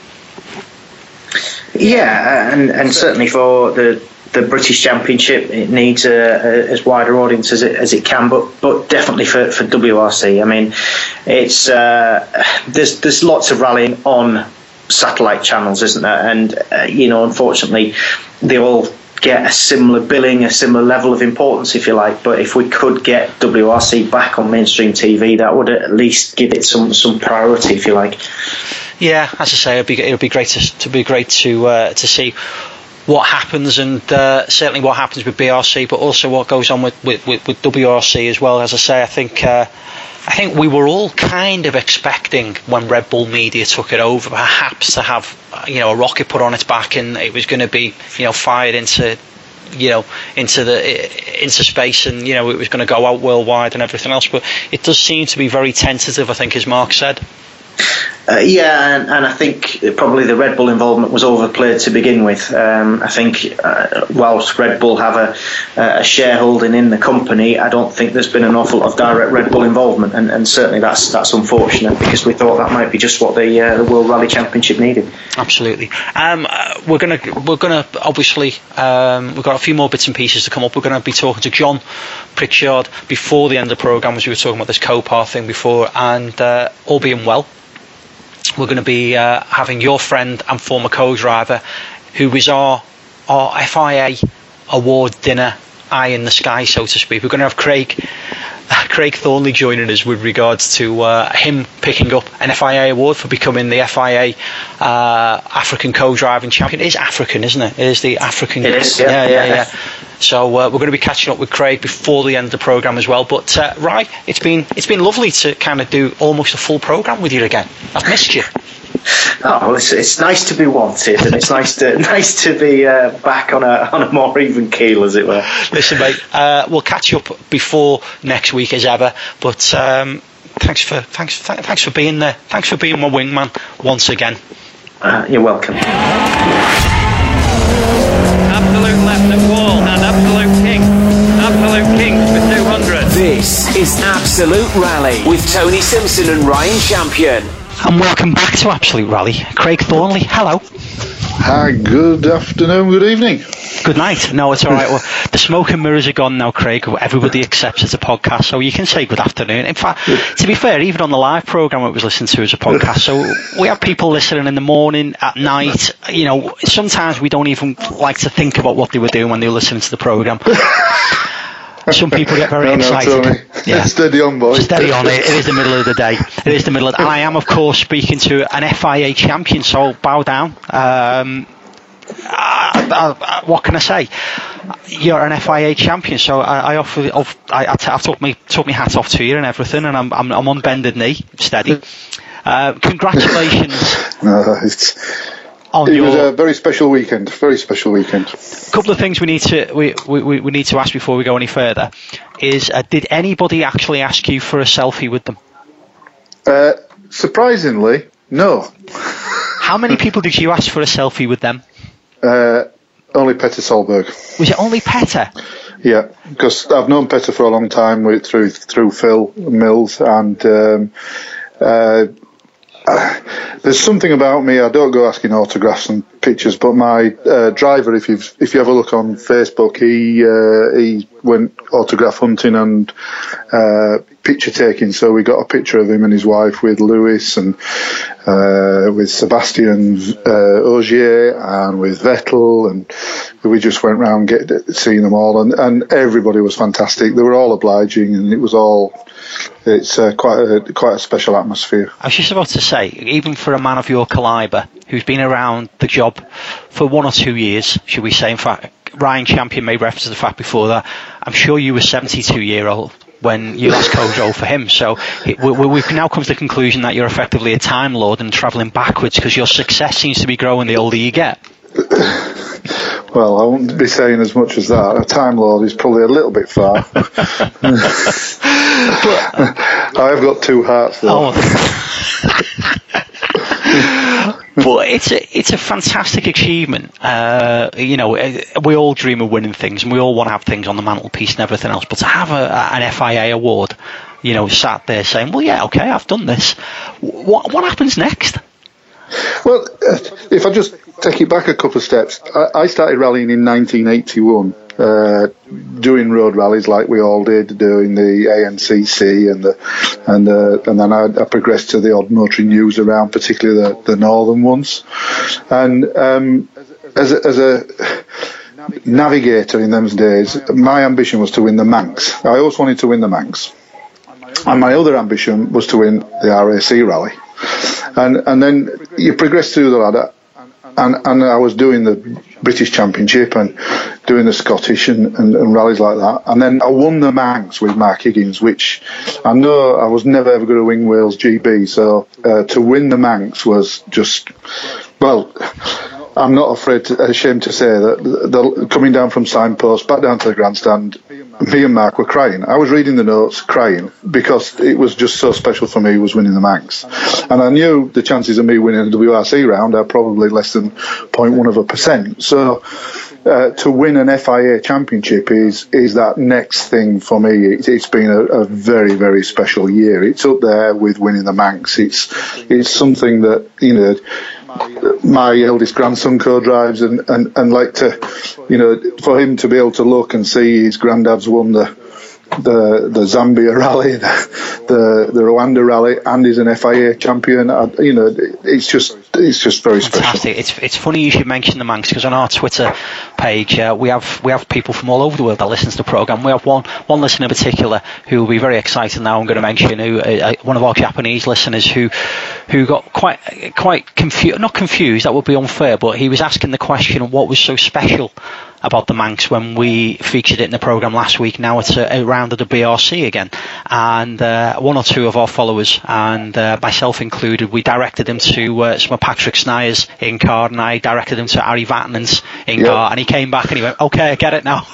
Yeah, and, and certainly for the the British Championship, it needs a, a, as wider audience as it as it can, but but definitely for, for W R C. I mean, it's uh, there's there's lots of rallying on satellite channels, isn't there? And uh, you know, unfortunately, they all get a similar billing, a similar level of importance, if you like. But if we could get W R C back on mainstream T V, that would at least give it some some priority, if you like. Yeah, as I say, it'd be it'd be great to to be great to uh, to see what happens, and uh, certainly what happens with B R C, but also what goes on with, with, with, with W R C as well. As I say, I think uh, I think we were all kind of expecting, when Red Bull Media took it over, perhaps to have, you know, a rocket put on its back, and it was going to be, you know, fired into, you know, into the into space, and, you know, it was going to go out worldwide and everything else. But it does seem to be very tentative, I think, as Mark said. Uh, yeah, and, and I think probably the Red Bull involvement was overplayed to begin with. Um, I think uh, whilst Red Bull have a, a shareholding in the company, I don't think there's been an awful lot of direct Red Bull involvement, and, and certainly that's that's unfortunate, because we thought that might be just what the, uh, the World Rally Championship needed. Absolutely. Um, uh, we're gonna we're gonna obviously um, we've got a few more bits and pieces to come up. We're going to be talking to John Pritchard before the end of the programme, as we were talking about this Copar thing before, and uh, all being well, we're going to be uh, having your friend and former co-driver, who was our our F I A award dinner eye in the sky, so to speak. We're going to have Craig Craig Thornley joining us with regards to uh, him picking up an F I A award for becoming the F I A uh, African co-driving champion. It is African, isn't it? It is the African. It is, yeah, yeah, yeah, yeah. yeah. So uh, we're going to be catching up with Craig before the end of the programme as well. But uh, Ry, it's been it's been lovely to kind of do almost a full programme with you again. I've missed you. Oh, well, it's, it's nice to be wanted, and it's nice to nice to be uh, back on a on a more even keel, as it were. Listen, mate, uh, we'll catch up before next week as ever. But um, thanks for thanks th- thanks for being there. Thanks for being my wingman once again. Uh, you're welcome. Absolute left at wall and Absolute King. Absolute Kings for two hundred. This is Absolute Rally with Tony Simpson and Ryan Champion. And welcome back to Absolute Rally. Craig Thornley, hello. Hi, good afternoon, good evening. Good night. No, it's all right. Well, the smoke and mirrors are gone now, Craig. Everybody accepts it's a podcast, so you can say good afternoon. In fact, to be fair, even on the live programme it was listened to as a podcast, so we have people listening in the morning, at night. You know, sometimes we don't even like to think about what they were doing when they were listening to the programme. Some people get very no, excited. No, yeah. Steady on, boy. Steady on. It, it is the middle of the day. It is the middle of the, and I am, of course, speaking to an F I A champion, so bow down. Um, uh, uh, what can I say? You're an F I A champion, so I, I offer. Of, I, I t- I've took me took me hat off to you and everything, and I'm I'm, I'm on bended knee, steady. Uh, congratulations. No, it's. On it your, was a very special weekend. Very special weekend. A couple of things we need to we, we, we need to ask before we go any further is: uh, did anybody actually ask you for a selfie with them? Uh, surprisingly, no. How many people did you ask for a selfie with them? Uh, only Petter Solberg. Was it only Petter? Yeah, because I've known Petter for a long time with, through through Phil Mills, and um, uh, uh, there's something about me. I don't go asking autographs and pictures, but my uh, driver, if you if you have a look on Facebook, he uh, he went autograph hunting and uh, picture taking. So we got a picture of him and his wife with Lewis and uh, with Sebastian uh, Ogier and with Vettel, and we just went round get seeing them all, and, and everybody was fantastic. They were all obliging, and it was all. It's uh, quite a quite a special atmosphere. I was just about to say, even for a man of your calibre, who's been around the job for one or two years, should we say? In fact, Ryan Champion made reference to the fact before that. I'm sure you were seventy-two year old when you last co-drove for him. So it, we, we've now come to the conclusion that you're effectively a time lord and travelling backwards because your success seems to be growing the older you get. Well, I won't be saying as much as that. A Time Lord is probably a little bit far. But, I've got two hearts, though. Oh. But it's a, it's a fantastic achievement. Uh, you know, we all dream of winning things, and we all want to have things on the mantelpiece and everything else. But to have a, an F I A award, you know, sat there saying, well, yeah, okay, I've done this. What, what happens next? Well, uh, if I just take it back a couple of steps, I, I started rallying in nineteen eighty-one, uh, doing road rallies like we all did, doing the A N C C, and the, and uh, and then I, I progressed to the odd motoring news around, particularly the, the northern ones. And um, as a, as a navigator in those days, my ambition was to win the Manx. I always wanted to win the Manx, and my other ambition was to win the R A C rally. And and then you progress through the ladder, and, and I was doing the British Championship and doing the Scottish and, and, and rallies like that. And then I won the Manx with Mark Higgins, which I know I was never ever going to win Wales G B. So uh, to win the Manx was just, well, I'm not afraid to, ashamed to say that the, coming down from signpost back down to the grandstand, me and Mark were crying. I was reading the notes, crying, because it was just so special for me, was winning the Manx. And I knew the chances of me winning the W R C round are probably less than zero point one of a percent. So uh, to win an F I A championship is is that next thing for me. It, it's been a, a very, very special year. It's up there with winning the Manx. It's, it's something that, you know, my eldest grandson co-drives, and, and, and like to, you know, for him to be able to look and see his granddad's won the the the Zambia rally, the, the the Rwanda rally, and he's an F I A champion. I, you know, it's just it's just very Fantastic. special. It's it's funny you should mention the Manx, because on our Twitter page uh, we have we have people from all over the world that listen to the programme. We have one one listener in particular who will be very excited now. I'm going to mention who uh, one of our Japanese listeners who who got quite quite confused, not confused, that would be unfair, but he was asking the question, what was so special about the Manx when we featured it in the programme last week. Now it's a, a round of the B R C again, and uh, one or two of our followers, and uh, myself included, we directed him to uh, some of Patrick Snyers in car, and I directed him to Ari Vatanen's in yep. car, and he came back and he went, okay, I get it now.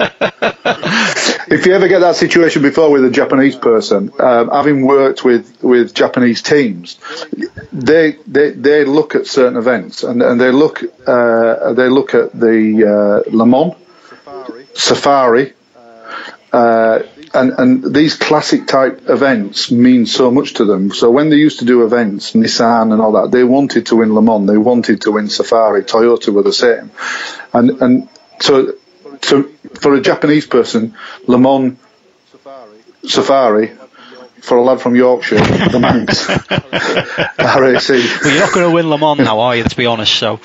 If you ever get that situation before with a Japanese person, um, having worked with, with Japanese teams, they, they they look at certain events and, and they look uh, they look at the uh, Le Mans, Safari, uh, and and these classic type events mean so much to them. So when they used to do events, Nissan and all that, they wanted to win Le Mans, they wanted to win Safari. Toyota were the same, and and so. So for a Japanese person, Le Mans, Safari, for a lad from Yorkshire, the Manx, R A C. Well, you're not going to win Le Mans now, are you, let's be honest, so...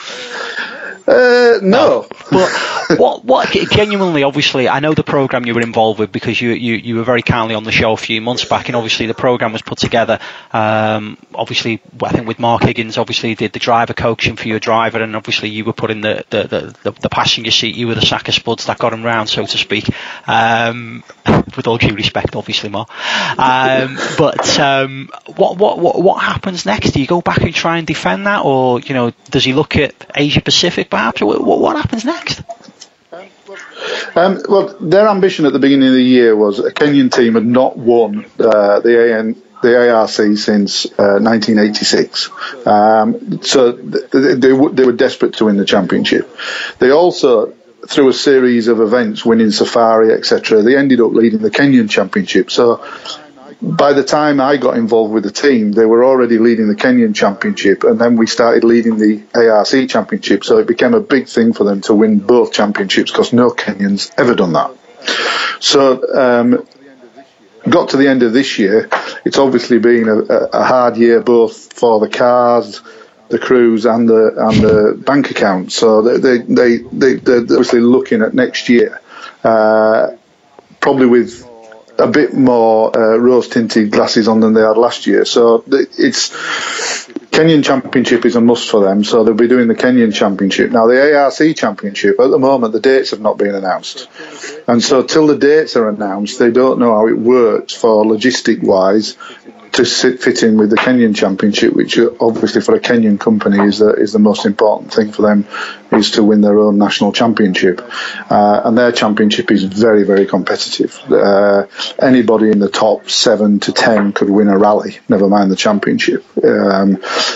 Uh, no. no. But what, what genuinely, obviously, I know the programme you were involved with, because you, you, you were very kindly on the show a few months back, and obviously the programme was put together, um, obviously, I think with Mark Higgins, obviously did the driver coaching for your driver, and obviously you were put in the, the, the, the, the passenger seat, you were the sack of spuds that got him round, so to speak, um, with all due respect, obviously, Mark. Um, but um, what, what, what, what happens next? Do you go back and try and defend that, or, you know, does he look at Asia Pacific perhaps? What, what happens next? Um, well, their ambition at the beginning of the year was a Kenyan team had not won uh, the A N, the A R C since uh, nineteen eighty-six. Um, so th- they, they, w- they were desperate to win the championship. They also, through a series of events, winning Safari, et cetera, they ended up leading the Kenyan championship. So by the time I got involved with the team, they were already leading the Kenyan championship, and then we started leading the A R C championship. So it became a big thing for them to win both championships, because no Kenyans ever done that. So um, got to the end of this year, it's obviously been a, a hard year both for the cars, the crews, and the and the bank account. So they they they, they they're obviously looking at next year, uh, probably with a bit more uh, rose-tinted glasses on than they had last year. So it's Kenyan Championship is a must for them, so they'll be doing the Kenyan Championship. Now, the A R C Championship, at the moment, the dates have not been announced. And so till the dates are announced, they don't know how it works for logistic-wise to sit, fit in with the Kenyan Championship, which obviously for a Kenyan company is the, is the most important thing for them, is to win their own national championship. Uh, and their championship is very, very competitive. Uh, anybody in the top seven to ten could win a rally, never mind the championship. Um,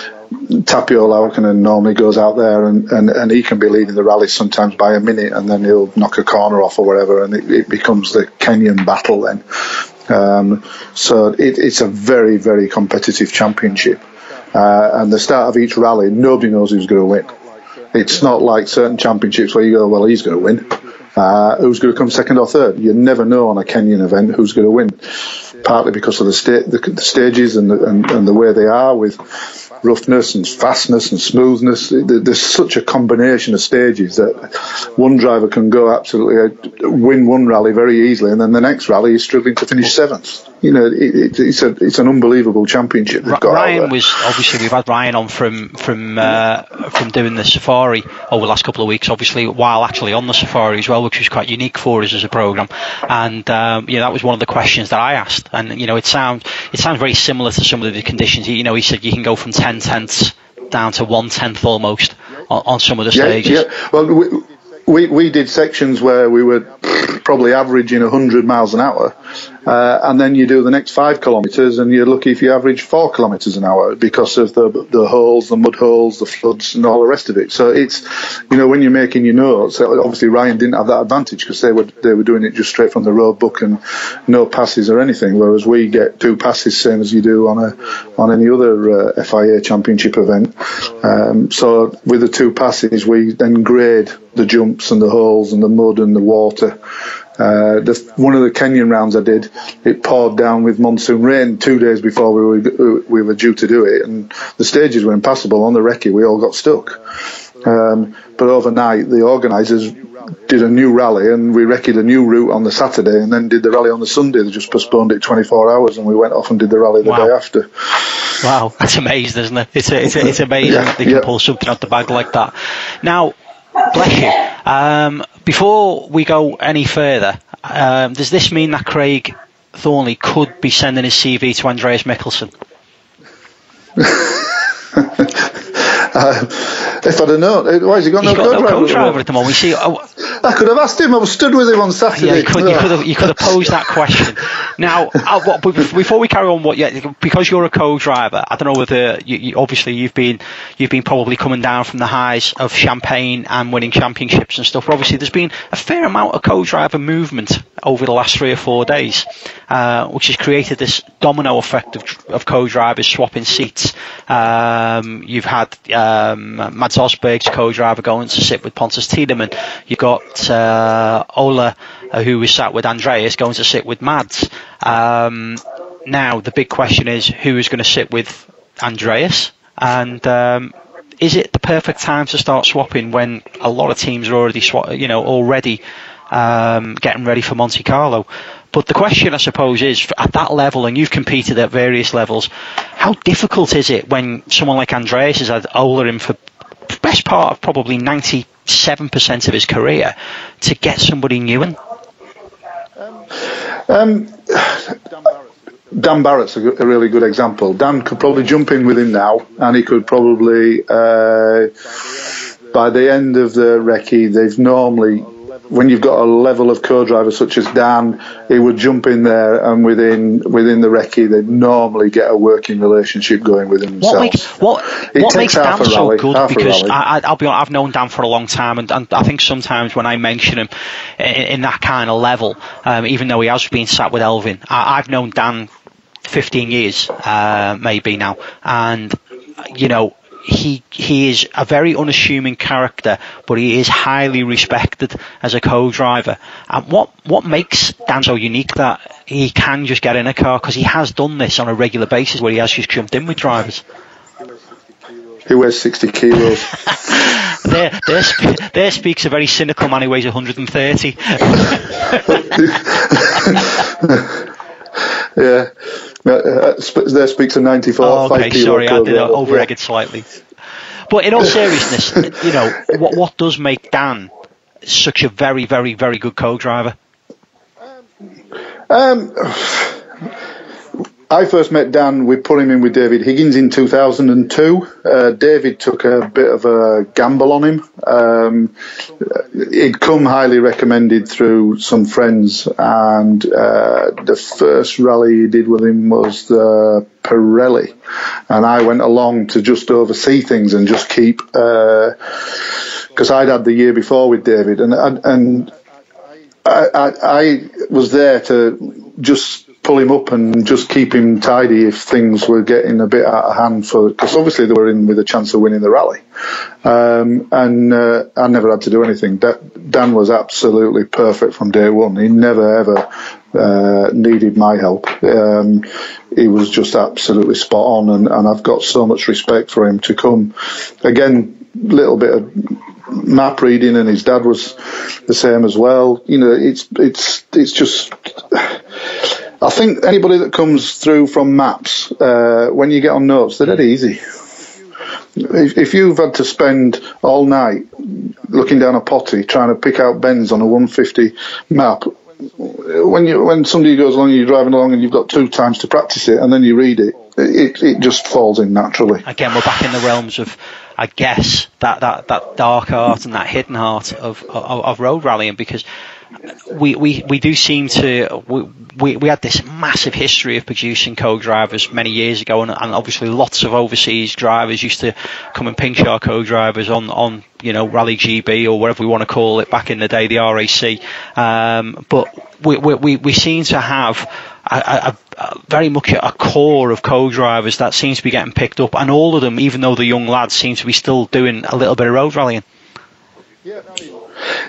Tapio Laukkanen normally goes out there and, and, and he can be leading the rally sometimes by a minute, and then he'll knock a corner off or whatever, and it, it becomes the Kenyan battle then. Um, so it, it's a very, very competitive championship. Uh, and the start of each rally, nobody knows who's going to win. It's not like certain championships where you go, well, he's going to win. Uh, who's going to come second or third? You never know on a Kenyan event who's going to win. Partly because of the, sta- the, the stages and the, and, and the way they are, with roughness and fastness and smoothness. There's such a combination of stages that one driver can go absolutely win one rally very easily, and then the next rally he's struggling to finish seventh. You know, it, it, it's a it's an unbelievable championship. They've got Ryan was obviously, we've had Ryan on from from uh, from doing the Safari over the last couple of weeks, obviously while actually on the Safari as well, which was quite unique for us as a programme. And um, you know, that was one of the questions that I asked. And you know, it sounds it sounds very similar to some of the conditions. You know, he said you can go from ten tenths down to one tenth almost on, on some of the yeah, stages. Yeah. Well, we, we we did sections where we were probably averaging one hundred miles an hour, uh, and then you do the next five kilometres and you're lucky if you average four kilometres an hour because of the the holes, the mud holes, the floods, and all the rest of it. So it's, you know, when you're making your notes, obviously Ryan didn't have that advantage because they were they were doing it just straight from the road book and no passes or anything, whereas we get two passes same as you do on a on any other uh, F I A championship event. Um, so with the two passes we then grade the jumps and the holes and the mud and the water, Uh, the, one of the Kenyan rounds I did, it poured down with monsoon rain two days before we were we were due to do it, and the stages were impassable. On the recce, we all got stuck. Um, but overnight, the organisers did a new rally, and we recce'd a new route on the Saturday, and then did the rally on the Sunday. They just postponed it twenty-four hours, and we went off and did the rally the wow. day after. Wow, that's amazing, isn't it? It's a, it's, a, it's amazing yeah, that they can yeah. pull something out the bag like that. Now, bless you. Um, before we go any further, um, does this mean that Craig Thornley could be sending his C V to Andreas Mikkelsen? uh, if I'd have known, why has he got He's no got no co-driver, co-driver at the moment. You see, oh, I could have asked him. I was stood with him on Saturday. Yeah, you could, you could have, you could have posed that question. Now, uh, what, before we carry on, what? Yeah, because you're a co-driver, I don't know whether you, you, obviously you've been you've been probably coming down from the highs of Champagne and winning championships and stuff. But obviously, there's been a fair amount of co-driver movement over the last three or four days, uh, which has created this domino effect of, of co-drivers swapping seats. Um, you've had um, Mads Osberg's co-driver going to sit with Pontus Tiedemann. You've got uh, Ola, uh, who was sat with Andreas, going to sit with Mads. Um, now, the big question is, who is going to sit with Andreas? And um, is it the perfect time to start swapping when a lot of teams are already, swa- you know, already um, getting ready for Monte Carlo? But the question, I suppose, is at that level, and you've competed at various levels, how difficult is it when someone like Andreas has had Ola in for the best part of probably ninety-seven percent of his career to get somebody new in? Um, Dan Barrett's a, good, a really good example. Dan could probably jump in with him now, and he could probably, uh, by the end of the recce, they've normally, when you've got a level of co-driver such as Dan, he would jump in there, and within within the recce, they'd normally get a working relationship going with themselves. What makes, what, what makes Dan rally, so good? Because I, I, I'll be honest, I've known Dan for a long time, and, and I think sometimes when I mention him in, in that kind of level, um, even though he has been sat with Elvin, I, I've known Dan fifteen years, uh, maybe now, and you know. He he is a very unassuming character, but he is highly respected as a co-driver. And what, what makes Dan so unique that he can just get in a car, because he has done this on a regular basis where he has just jumped in with drivers. He weighs sixty kilos. there, there, spe- there speaks a very cynical man who weighs one hundred thirty. Yeah. Uh, there speaks a ninety-four. Oh, okay, sorry, I did over-egg yeah. it slightly. But in all seriousness, you know, what what does make Dan such a very, very, very good co-driver? Um, I first met Dan, we put him in with David Higgins in two thousand two. Uh, David took a bit of a gamble on him. Um, he'd come highly recommended through some friends, and uh, the first rally he did with him was the Pirelli. And I went along to just oversee things and just keep, because uh, I'd had the year before with David, and, and I, I, I was there to just pull him up and just keep him tidy if things were getting a bit out of hand, for because obviously they were in with a chance of winning the rally. Um, and uh, I never had to do anything. Dan was absolutely perfect from day one. He never ever uh, needed my help. Um, he was just absolutely spot on, and, and I've got so much respect for him to come. Again, little bit of map reading, and his dad was the same as well. You know, it's it's it's just. I think anybody that comes through from maps, uh, when you get on notes, they're dead easy. If, if you've had to spend all night looking down a potty trying to pick out bends on a one fifty map, when you when somebody goes along and you're driving along and you've got two times to practice it and then you read it, it, it just falls in naturally. Again, we're back in the realms of, I guess, that, that, that dark art and that hidden heart of, of, of road rallying, because we, we, we do seem to we, we we had this massive history of producing co-drivers many years ago, and, and obviously lots of overseas drivers used to come and pinch our co-drivers on, on you know Rally G B or whatever we want to call it back in the day, the R A C. Um, but we, we we seem to have a, a, a very much a core of co-drivers that seems to be getting picked up, and all of them, even though the young lads, seem to be still doing a little bit of road rallying. Yeah.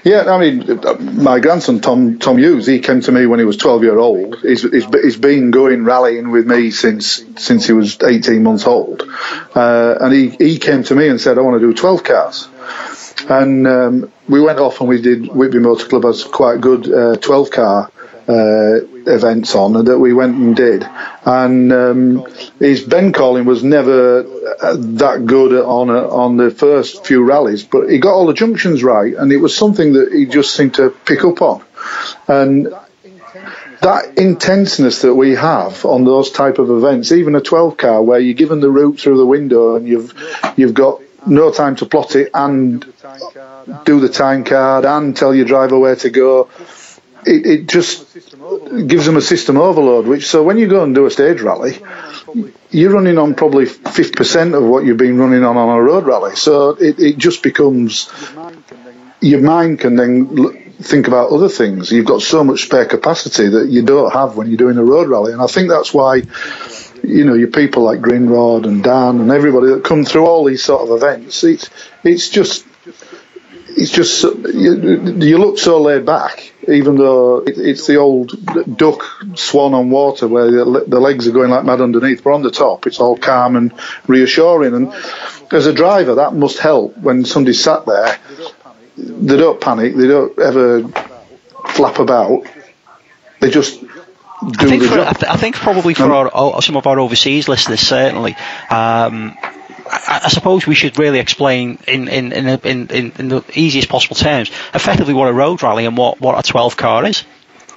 Yeah, I mean, my grandson Tom Tom Hughes, he came to me when he was twelve year old. He's, he's, he's been going rallying with me since since he was eighteen months old, uh, and he, he came to me and said, "I want to do twelve cars." And um, we went off and we did. Whitby Motor Club has quite good uh, twelve car uh, events on that we went and did. And um, his Ben calling was never uh, that good on a, on the first few rallies, but he got all the junctions right, and it was something that he just seemed to pick up on. And that intenseness that we have on those type of events, even a twelve car where you're given the route through the window and you've you've got no time to plot it and do the time card and tell your driver where to go, it, it just gives them a system overload, which so when you go and do a stage rally, you're running on probably fifty percent of what you've been running on on a road rally. So it, it just becomes, your mind can then think about other things. You've got so much spare capacity that you don't have when you're doing a road rally. And I think that's why, you know, your people like Greenrod and Dan and everybody that come through all these sort of events, it's it's just it's just you, you look so laid back, even though it, it's the old duck swan on water where the, the legs are going like mad underneath, but on the top it's all calm and reassuring. And as a driver, that must help when somebody's sat there. They don't panic, they don't ever flap about, they just do I think, the for, job. I, th- I think probably for our, our, some of our overseas listeners, certainly, um, I, I suppose we should really explain in in, in, in, in in the easiest possible terms effectively what a road rally and what, what a twelve car is.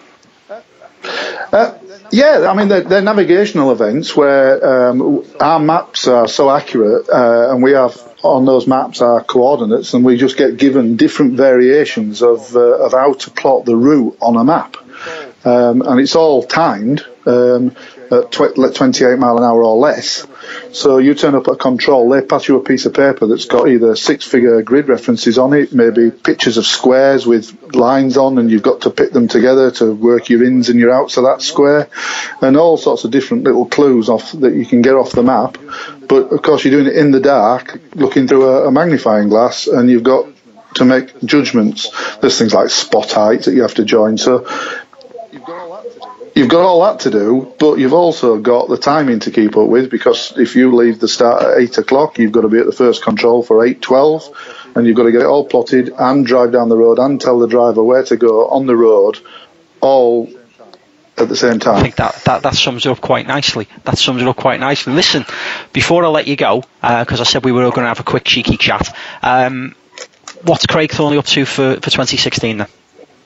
Uh, yeah, I mean, they're, they're navigational events where um, our maps are so accurate uh, and we have on those maps our coordinates, and we just get given different variations of, uh, of how to plot the route on a map. Um, and it's all timed um, at tw- twenty-eight mile an hour or less. So you turn up at control, they pass you a piece of paper that's got either six-figure grid references on it, maybe pictures of squares with lines on, and you've got to pick them together to work your ins and your outs of that square, and all sorts of different little clues off that you can get off the map. But of course, you're doing it in the dark, looking through a, a magnifying glass, and you've got to make judgments. There's things like spot height that you have to join. So you've got all that to do, but you've also got the timing to keep up with, because if you leave the start at eight o'clock, you've got to be at the first control for eight twelve, and you've got to get it all plotted and drive down the road and tell the driver where to go on the road, all at the same time. I think that, that, that sums it up quite nicely. That sums it up quite nicely. Listen, before I let you go, because uh, I said we were going to have a quick cheeky chat, um, what's Craig Thornley up to for, for twenty sixteen then?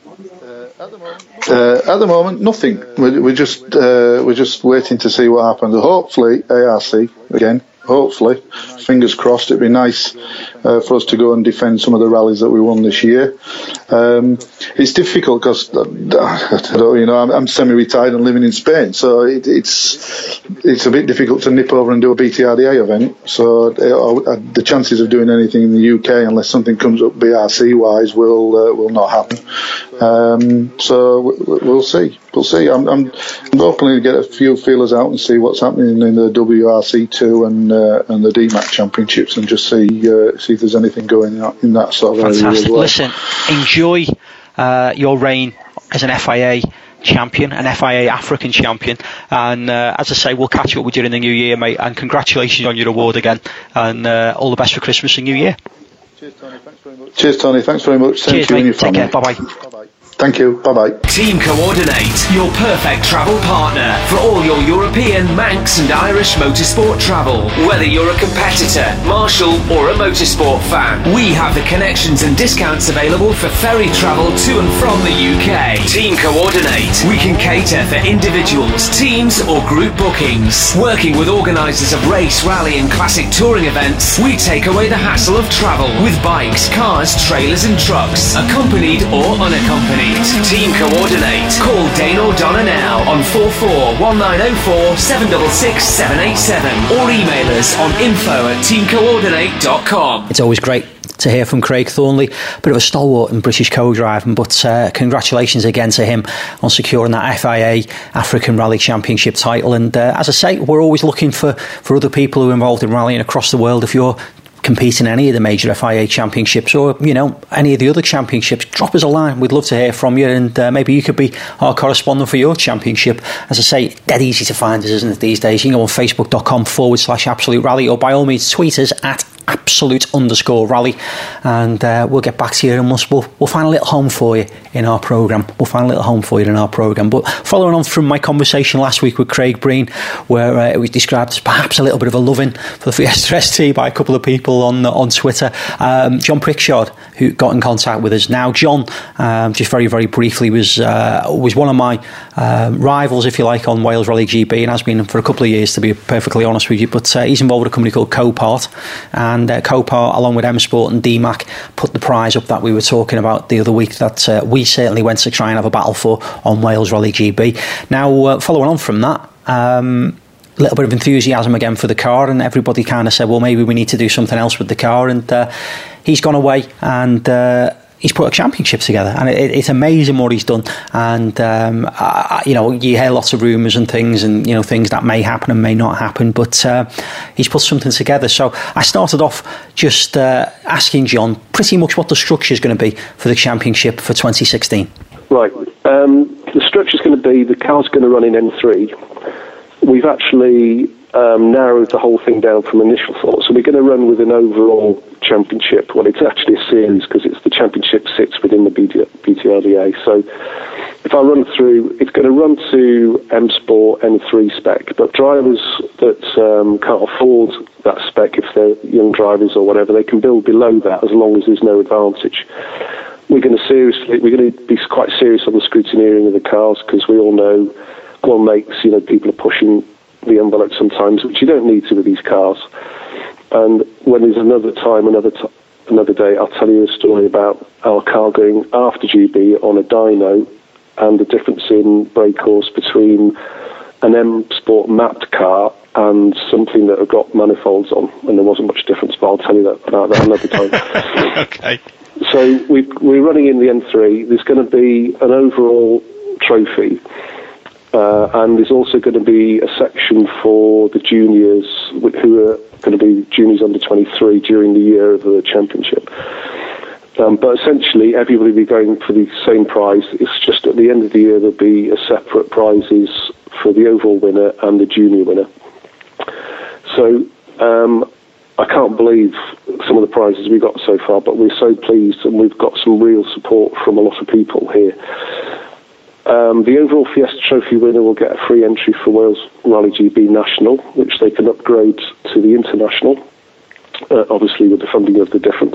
Uh, at the moment, nothing. We're, we're just uh, we're just waiting to see what happens. Hopefully, A R C again. Hopefully, fingers crossed. It'd be nice uh, for us to go and defend some of the rallies that we won this year. Um, it's difficult because uh, you know I'm, I'm semi-retired and living in Spain, so it, it's it's a bit difficult to nip over and do a B T R D A event. So uh, the chances of doing anything in the U K, unless something comes up B R C wise, will uh, will not happen. Um, so we'll see. We'll see. I'm, I'm, I'm hoping to get a few feelers out and see what's happening in the W R C two and uh, and the D MAC championships, and just see uh, see if there's anything going on in that sort of Fantastic. area as well. Listen, enjoy uh, your reign as an F I A champion, an F I A African champion, and uh, as I say, we'll catch up with you in the new year, mate. And congratulations on your award again, and uh, all the best for Christmas and New Year. Cheers, Tony. Thanks very much. Cheers, Tony. Thanks very much. Same Cheers, to you mate. and your Take family. care. Bye bye. Bye-bye. Thank you. Bye-bye. Team Coordinate, your perfect travel partner for all your European, Manx and Irish motorsport travel. Whether you're a competitor, marshal or a motorsport fan, we have the connections and discounts available for ferry travel to and from the U K. Team Coordinate, we can cater for individuals, teams or group bookings. Working with organisers of race, rally and classic touring events, we take away the hassle of travel with bikes, cars, trailers and trucks, accompanied or unaccompanied. Team Coordinate. Call Dane O'Donnell now on four four one nine zero four seven six six seven eight seven or email us on info at team coordinate dot com. It's always great to hear from Craig Thornley, bit of a stalwart in British co-driving, but uh, congratulations again to him on securing that F I A African Rally Championship title. And uh, as I say, we're always looking for, for other people who are involved in rallying across the world. If you're compete in any of the major F I A championships or, you know, any of the other championships, drop us a line. We'd love to hear from you, and uh, maybe you could be our correspondent for your championship. As I say, dead easy to find us, isn't it, these days? You can go on facebook.com forward slash absolute rally, or by all means tweet us at absolute underscore rally, and uh, we'll get back to you, and we'll, we'll, we'll find a little home for you in our programme. We'll find a little home for you in our programme. But following on from my conversation last week with Craig Breen, where uh, it was described as perhaps a little bit of a loving for the Fiesta S T by a couple of people on on Twitter, um, John Prickshard, who got in contact with us. Now, John, um, just very, very briefly, was uh, was one of my uh, rivals, if you like, on Wales Rally G B, and has been for a couple of years, to be perfectly honest with you. But uh, he's involved with a company called Copart, and uh, Copart, along with M Sport and D MAC, put the prize up that we were talking about the other week that uh, we certainly went to try and have a battle for on Wales Rally G B. Now, uh, following on from that, um, a little bit of enthusiasm again for the car, and everybody kind of said, well, maybe we need to do something else with the car, and uh, he's gone away and uh, he's put a championship together, and it, it's amazing what he's done. And um, I, you know, you hear lots of rumours and things, and you know, things that may happen and may not happen, but uh, he's put something together. So I started off just uh, asking John pretty much what the structure is going to be for the championship for twenty sixteen. Right, um, the structure is going to be, the car's going to run in N three. We've actually um, narrowed the whole thing down from initial thoughts. So we're going to run with an overall championship. Well, it's actually a series because it's the championship sits within the B T R D A. So if I run through, it's going to run to M Sport N three spec, but drivers that um, can't afford that spec, if they're young drivers or whatever, they can build below that as long as there's no advantage. We're going to seriously, we're going to be quite serious on the scrutineering of the cars, because we all know one makes, you know, people are pushing the envelope sometimes, which you don't need to with these cars. And when there's another time, another t- another day, I'll tell you a story about our car going after G B on a dyno, and the difference in brake horse between an M Sport mapped car and something that have got manifolds on, and there wasn't much difference, but I'll tell you that about that another time. Okay. So we, we're running in the N three. There's going to be an overall trophy, uh, and there's also going to be a section for the juniors who are going to be juniors under twenty-three during the year of the championship. Um, but essentially, everybody will be going for the same prize. It's just at the end of the year, there'll be a separate prizes for the overall winner and the junior winner. So um, I can't believe some of the prizes we got so far, but we're so pleased, and we've got some real support from a lot of people here. Um, the overall Fiesta Trophy winner will get a free entry for Wales Rally G B National, which they can upgrade to the International, uh, obviously with the funding of the difference.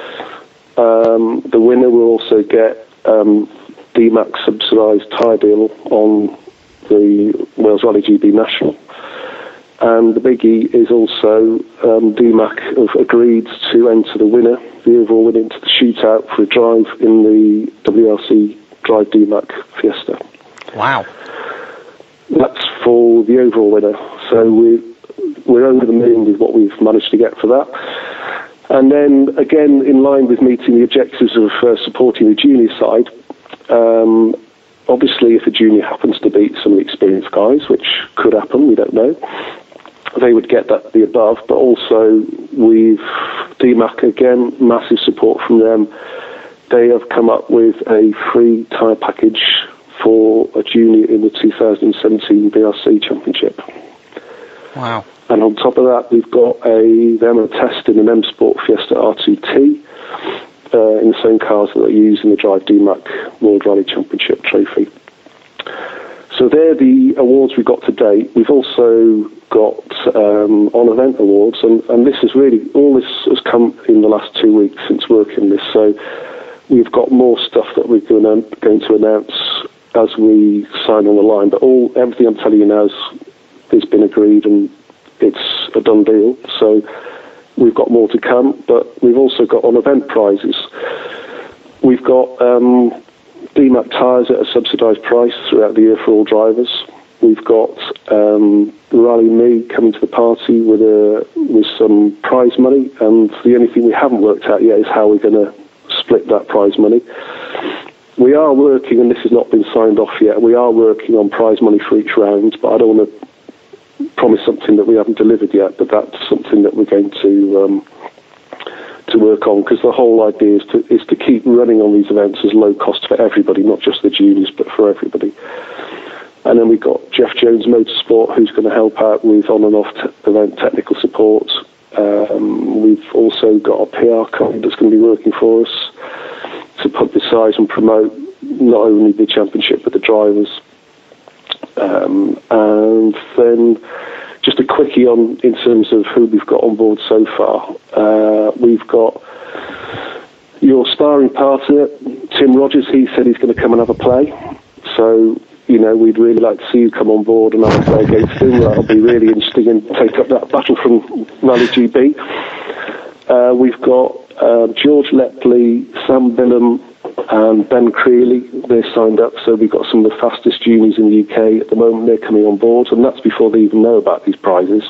Um, the winner will also get um, D MAC subsidised tyre deal on the Wales Rally G B National. And the biggie is also um, D MAC have agreed to enter the winner, the overall winner, into the shootout for a drive in the W R C Drive D MAC Fiesta. Wow. That's for the overall winner. So we're, we're over the moon with what we've managed to get for that. And then, again, in line with meeting the objectives of uh, supporting the junior side, um, obviously if a junior happens to beat some of the experienced guys, which could happen, we don't know, they would get that the above. But also, we've, D MAC, again, massive support from them. They have come up with a free tyre package for a junior in the two thousand seventeen B R C Championship. Wow. And on top of that, we've got a them a test in an M Sport Fiesta R two T uh, in the same cars that are used in the Drive D MAC World Rally Championship trophy. So they're the awards we've got to date. We've also got um, on-event awards, and, and this is really, all this has come in the last two weeks since working this. So we've got more stuff that we're going to, going to announce as we sign on the line. But all everything I'm telling you now has, has been agreed, and it's a done deal. So we've got more to come, but we've also got on-event prizes. We've got um, D MAC tyres at a subsidised price throughout the year for all drivers. We've got um, Rally Me coming to the party with a with some prize money, and the only thing we haven't worked out yet is how we're going to split that prize money. We are working, and this has not been signed off yet, we are working on prize money for each round, but I don't want to promise something that we haven't delivered yet, but that's something that we're going to um, to work on, because the whole idea is to is to keep running on these events as low cost for everybody, not just the juniors, but for everybody. And then we've got Jeff Jones Motorsport, who's going to help out with on and off te- event technical support. Um, we've also got a P R company that's going to be working for us to publicise and promote not only the championship but the drivers. Um, and then just a quickie on in terms of who we've got on board so far. Uh, we've got your sparring partner, Tim Rogers. He said he's going to come and have a play. So, you know, we'd really like to see you come on board and have a play against him. That'll be really interesting and take up that battle from Rally G B. Uh, we've got uh, George Lepley, Sam Billum and Ben Creeley. They're signed up, so we've got some of the fastest juniors in the U K at the moment. They're coming on board, and that's before they even know about these prizes.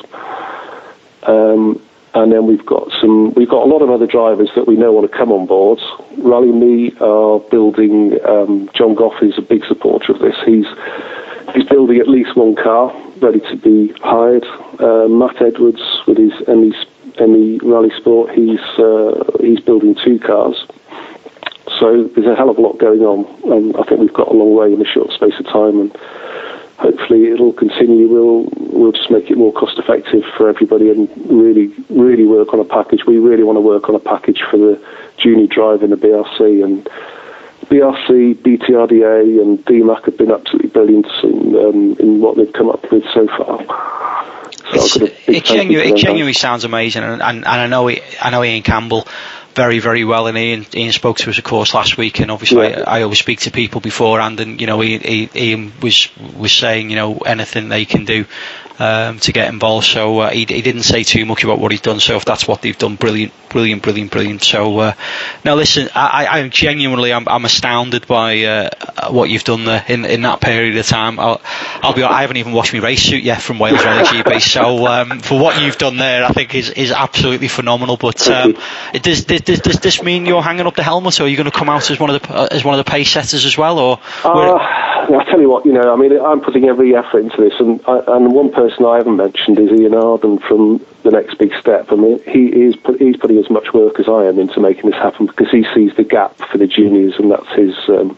Um, and then we've got some, we've got a lot of other drivers that we know want to come on board. Rally Me are building. Um, John Goff is a big supporter of this. He's he's building at least one car ready to be hired. Uh, Matt Edwards with his Emmy Emmy Rally Sport. He's uh, he's building two cars. So there's a hell of a lot going on, and I think we've got a long way in a short space of time, and hopefully it'll continue. We'll we'll just make it more cost effective for everybody, and really really work on a package. We really want to work on a package for the junior drive in the B R C, and B R C, B T R D A, and D M A C have been absolutely brilliant in, um, in what they've come up with so far. So it genu- it genuinely sounds amazing, and, and, and I know it, I know Ian Campbell very, very well, and Ian, Ian spoke to us, of course, last week, and obviously yeah. I, I always speak to people beforehand, and you know, Ian, Ian was was saying, you know, anything they can do um, to get involved. So uh, he, he didn't say too much about what he's done. So if that's what they've done, brilliant, brilliant, brilliant, brilliant. So uh, now listen, I, I genuinely, I'm, I'm astounded by uh, what you've done there in, in that period of time. I'll, I'll be, I haven't even washed my race suit yet from Wales Rally G B. So um, for what you've done there, I think is is absolutely phenomenal. But um, it does, does, does this mean you're hanging up the helmet, or are you going to come out as one of the uh, as one of the pace setters as well, or? Uh, I tell you what, you know, I mean, I'm putting every effort into this, and I, and one person I haven't mentioned is Ian Arden from The Next Big Step. I mean, he is put, he's putting as much work as I am into making this happen, because he sees the gap for the juniors, and that's his. Um,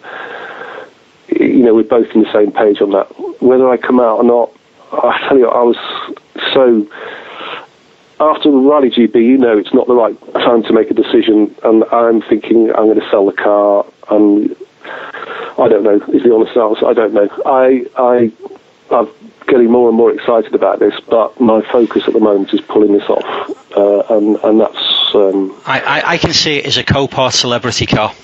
you know, we're both on the same page on that. Whether I come out or not, I tell you, I was so. After Rally G B, you know, it's not the right time to make a decision, and I'm thinking I'm going to sell the car, and I don't know, is the honest answer. I don't know. I, I, I'm getting more and more excited about this, but my focus at the moment is pulling this off, uh, and, and that's... Um, I, I, I can see it as a Copart celebrity car.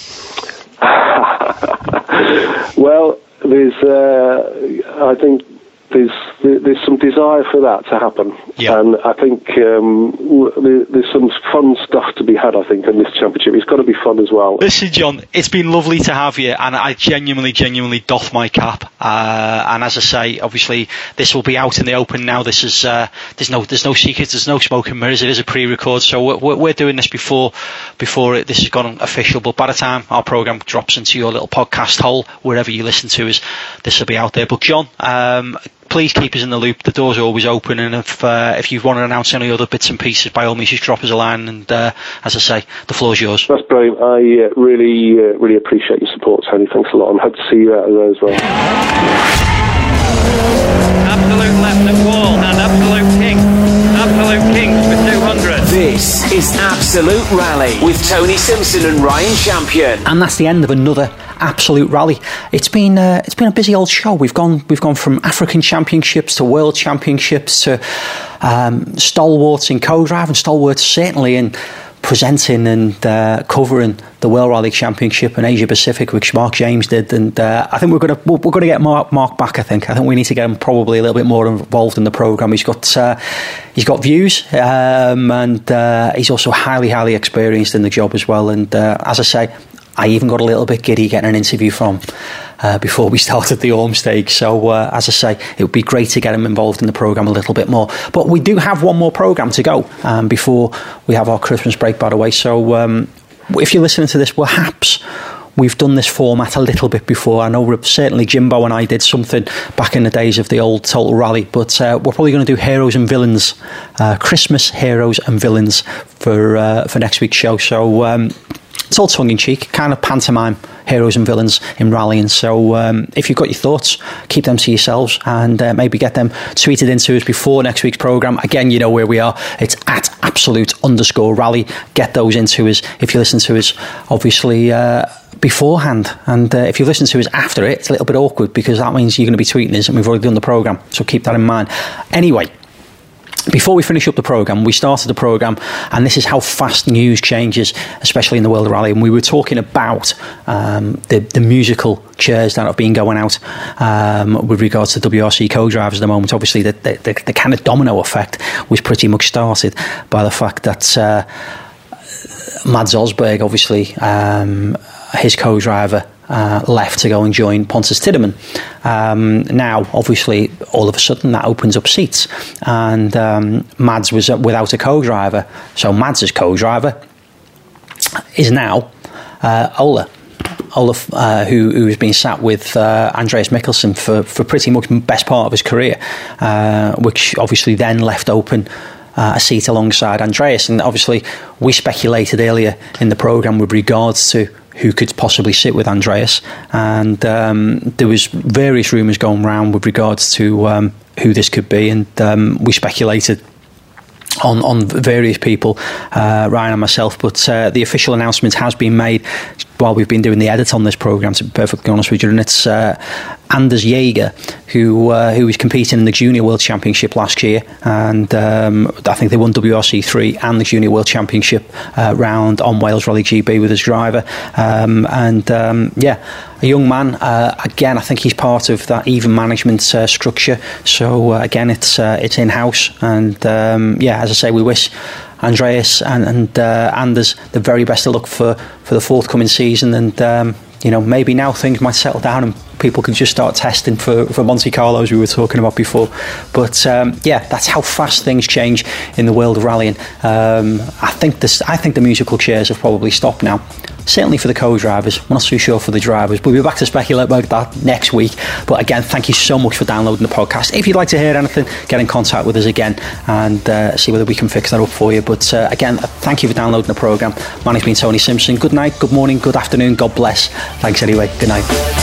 Well, there's, uh, I think there's there's some desire for that to happen, yeah. And I think um, there's some fun stuff to be had, I think, in this championship. It's got to be fun as well. Listen, John, it's been lovely to have you, and I genuinely, genuinely doff my cap. Uh, and as I say, obviously, this will be out in the open now. This is uh, there's no there's no secrets, there's no smoke and mirrors. It is a pre-record, so we're, we're doing this before before it, this has gone official. But by the time our program drops into your little podcast hole, wherever you listen to us, this will be out there. But John, um, please keep us in the loop. The doors are always open, and if uh, if you want to announce any other bits and pieces, by all means, just drop us a line. And uh, as I say, the floor's yours. That's brilliant. I uh, really, uh, really appreciate your support, Tony. Thanks a lot, and hope to see you out there as well. Absolute left at wall, and Absolute King. Absolute Kings for two hundred. This is Absolute Rally with Tony Simpson and Ryan Champion. And that's the end of another Absolute Rally. It's been uh, it's been a busy old show. We've gone we've gone from African Championships to World Championships to um, stalwarts in co-drive, and stalwarts certainly in presenting and uh, covering the World Rally Championship in Asia Pacific, which Mark James did. And uh, I think we're going to we're going to get Mark, Mark back. I think I think we need to get him probably a little bit more involved in the program. He's got uh, he's got views, um, and uh, he's also highly highly experienced in the job as well. And uh, as I say, I even got a little bit giddy getting an interview from uh, before we started the Orm Stakes. So, uh, as I say, it would be great to get him involved in the programme a little bit more. But we do have one more programme to go um, before we have our Christmas break, by the way. So, um, if you're listening to this, perhaps we've done this format a little bit before. I know certainly Jimbo and I did something back in the days of the old Total Rally, but uh, we're probably going to do heroes and villains, uh, Christmas heroes and villains for uh, for next week's show. So um, it's all tongue-in-cheek, kind of pantomime heroes and villains in rallying. So um, if you've got your thoughts, keep them to yourselves and uh, maybe get them tweeted into us before next week's programme. Again, you know where we are. It's at absolute underscore rally. Get those into us if you listen to us, obviously, uh, beforehand. And uh, if you listen to us after it, it's a little bit awkward because that means you're going to be tweeting us and we've already done the programme. So keep that in mind. Anyway, before we finish up the programme, we started the programme, and this is how fast news changes, especially in the world of rally. And we were talking about um, the, the musical chairs that have been going out um, with regards to W R C co-drivers at the moment. Obviously, the, the, the kind of domino effect was pretty much started by the fact that uh, Mads Osberg, obviously, um, his co-driver, Uh, left to go and join Pontus Tiedemann. Um, now, obviously, all of a sudden that opens up seats, and um, Mads was without a co-driver. So Mads' co-driver is now uh, Ola. Ola, uh, who, who has been sat with uh, Andreas Mikkelsen for, for pretty much the best part of his career, uh, which obviously then left open Uh, a seat alongside Andreas. And obviously we speculated earlier in the programme with regards to who could possibly sit with Andreas, and um, there was various rumours going around with regards to um, who this could be, and um, we speculated on, on various people, uh, Ryan and myself, but uh, the official announcement has been made while we've been doing the edit on this programme, to be perfectly honest with you, and it's uh, Anders Jaeger, who uh, who was competing in the Junior World Championship last year, and um, I think they won W R C three and the Junior World Championship uh, round on Wales Rally G B with his driver, um, and um, yeah, a young man. Uh, again, I think he's part of that even management uh, structure. So uh, again, it's uh, it's in house, and um, yeah, as I say, we wish Andreas and, and uh, Anders the very best of luck for, for the forthcoming season, and um, you know, maybe now things might settle down and people can just start testing for, for Monte Carlo, as we were talking about before. But um, yeah, that's how fast things change in the world of rallying. Um, I think this, I think the musical chairs have probably stopped now. Certainly for the co-drivers. We're not too sure for the drivers. We'll be back to speculate about that next week. But again, thank you so much for downloading the podcast. If you'd like to hear anything, get in contact with us again and uh, see whether we can fix that up for you. But uh, again, thank you for downloading the programme. My name's been Tony Simpson. Good night, good morning, good afternoon. God bless. Thanks anyway. Good night.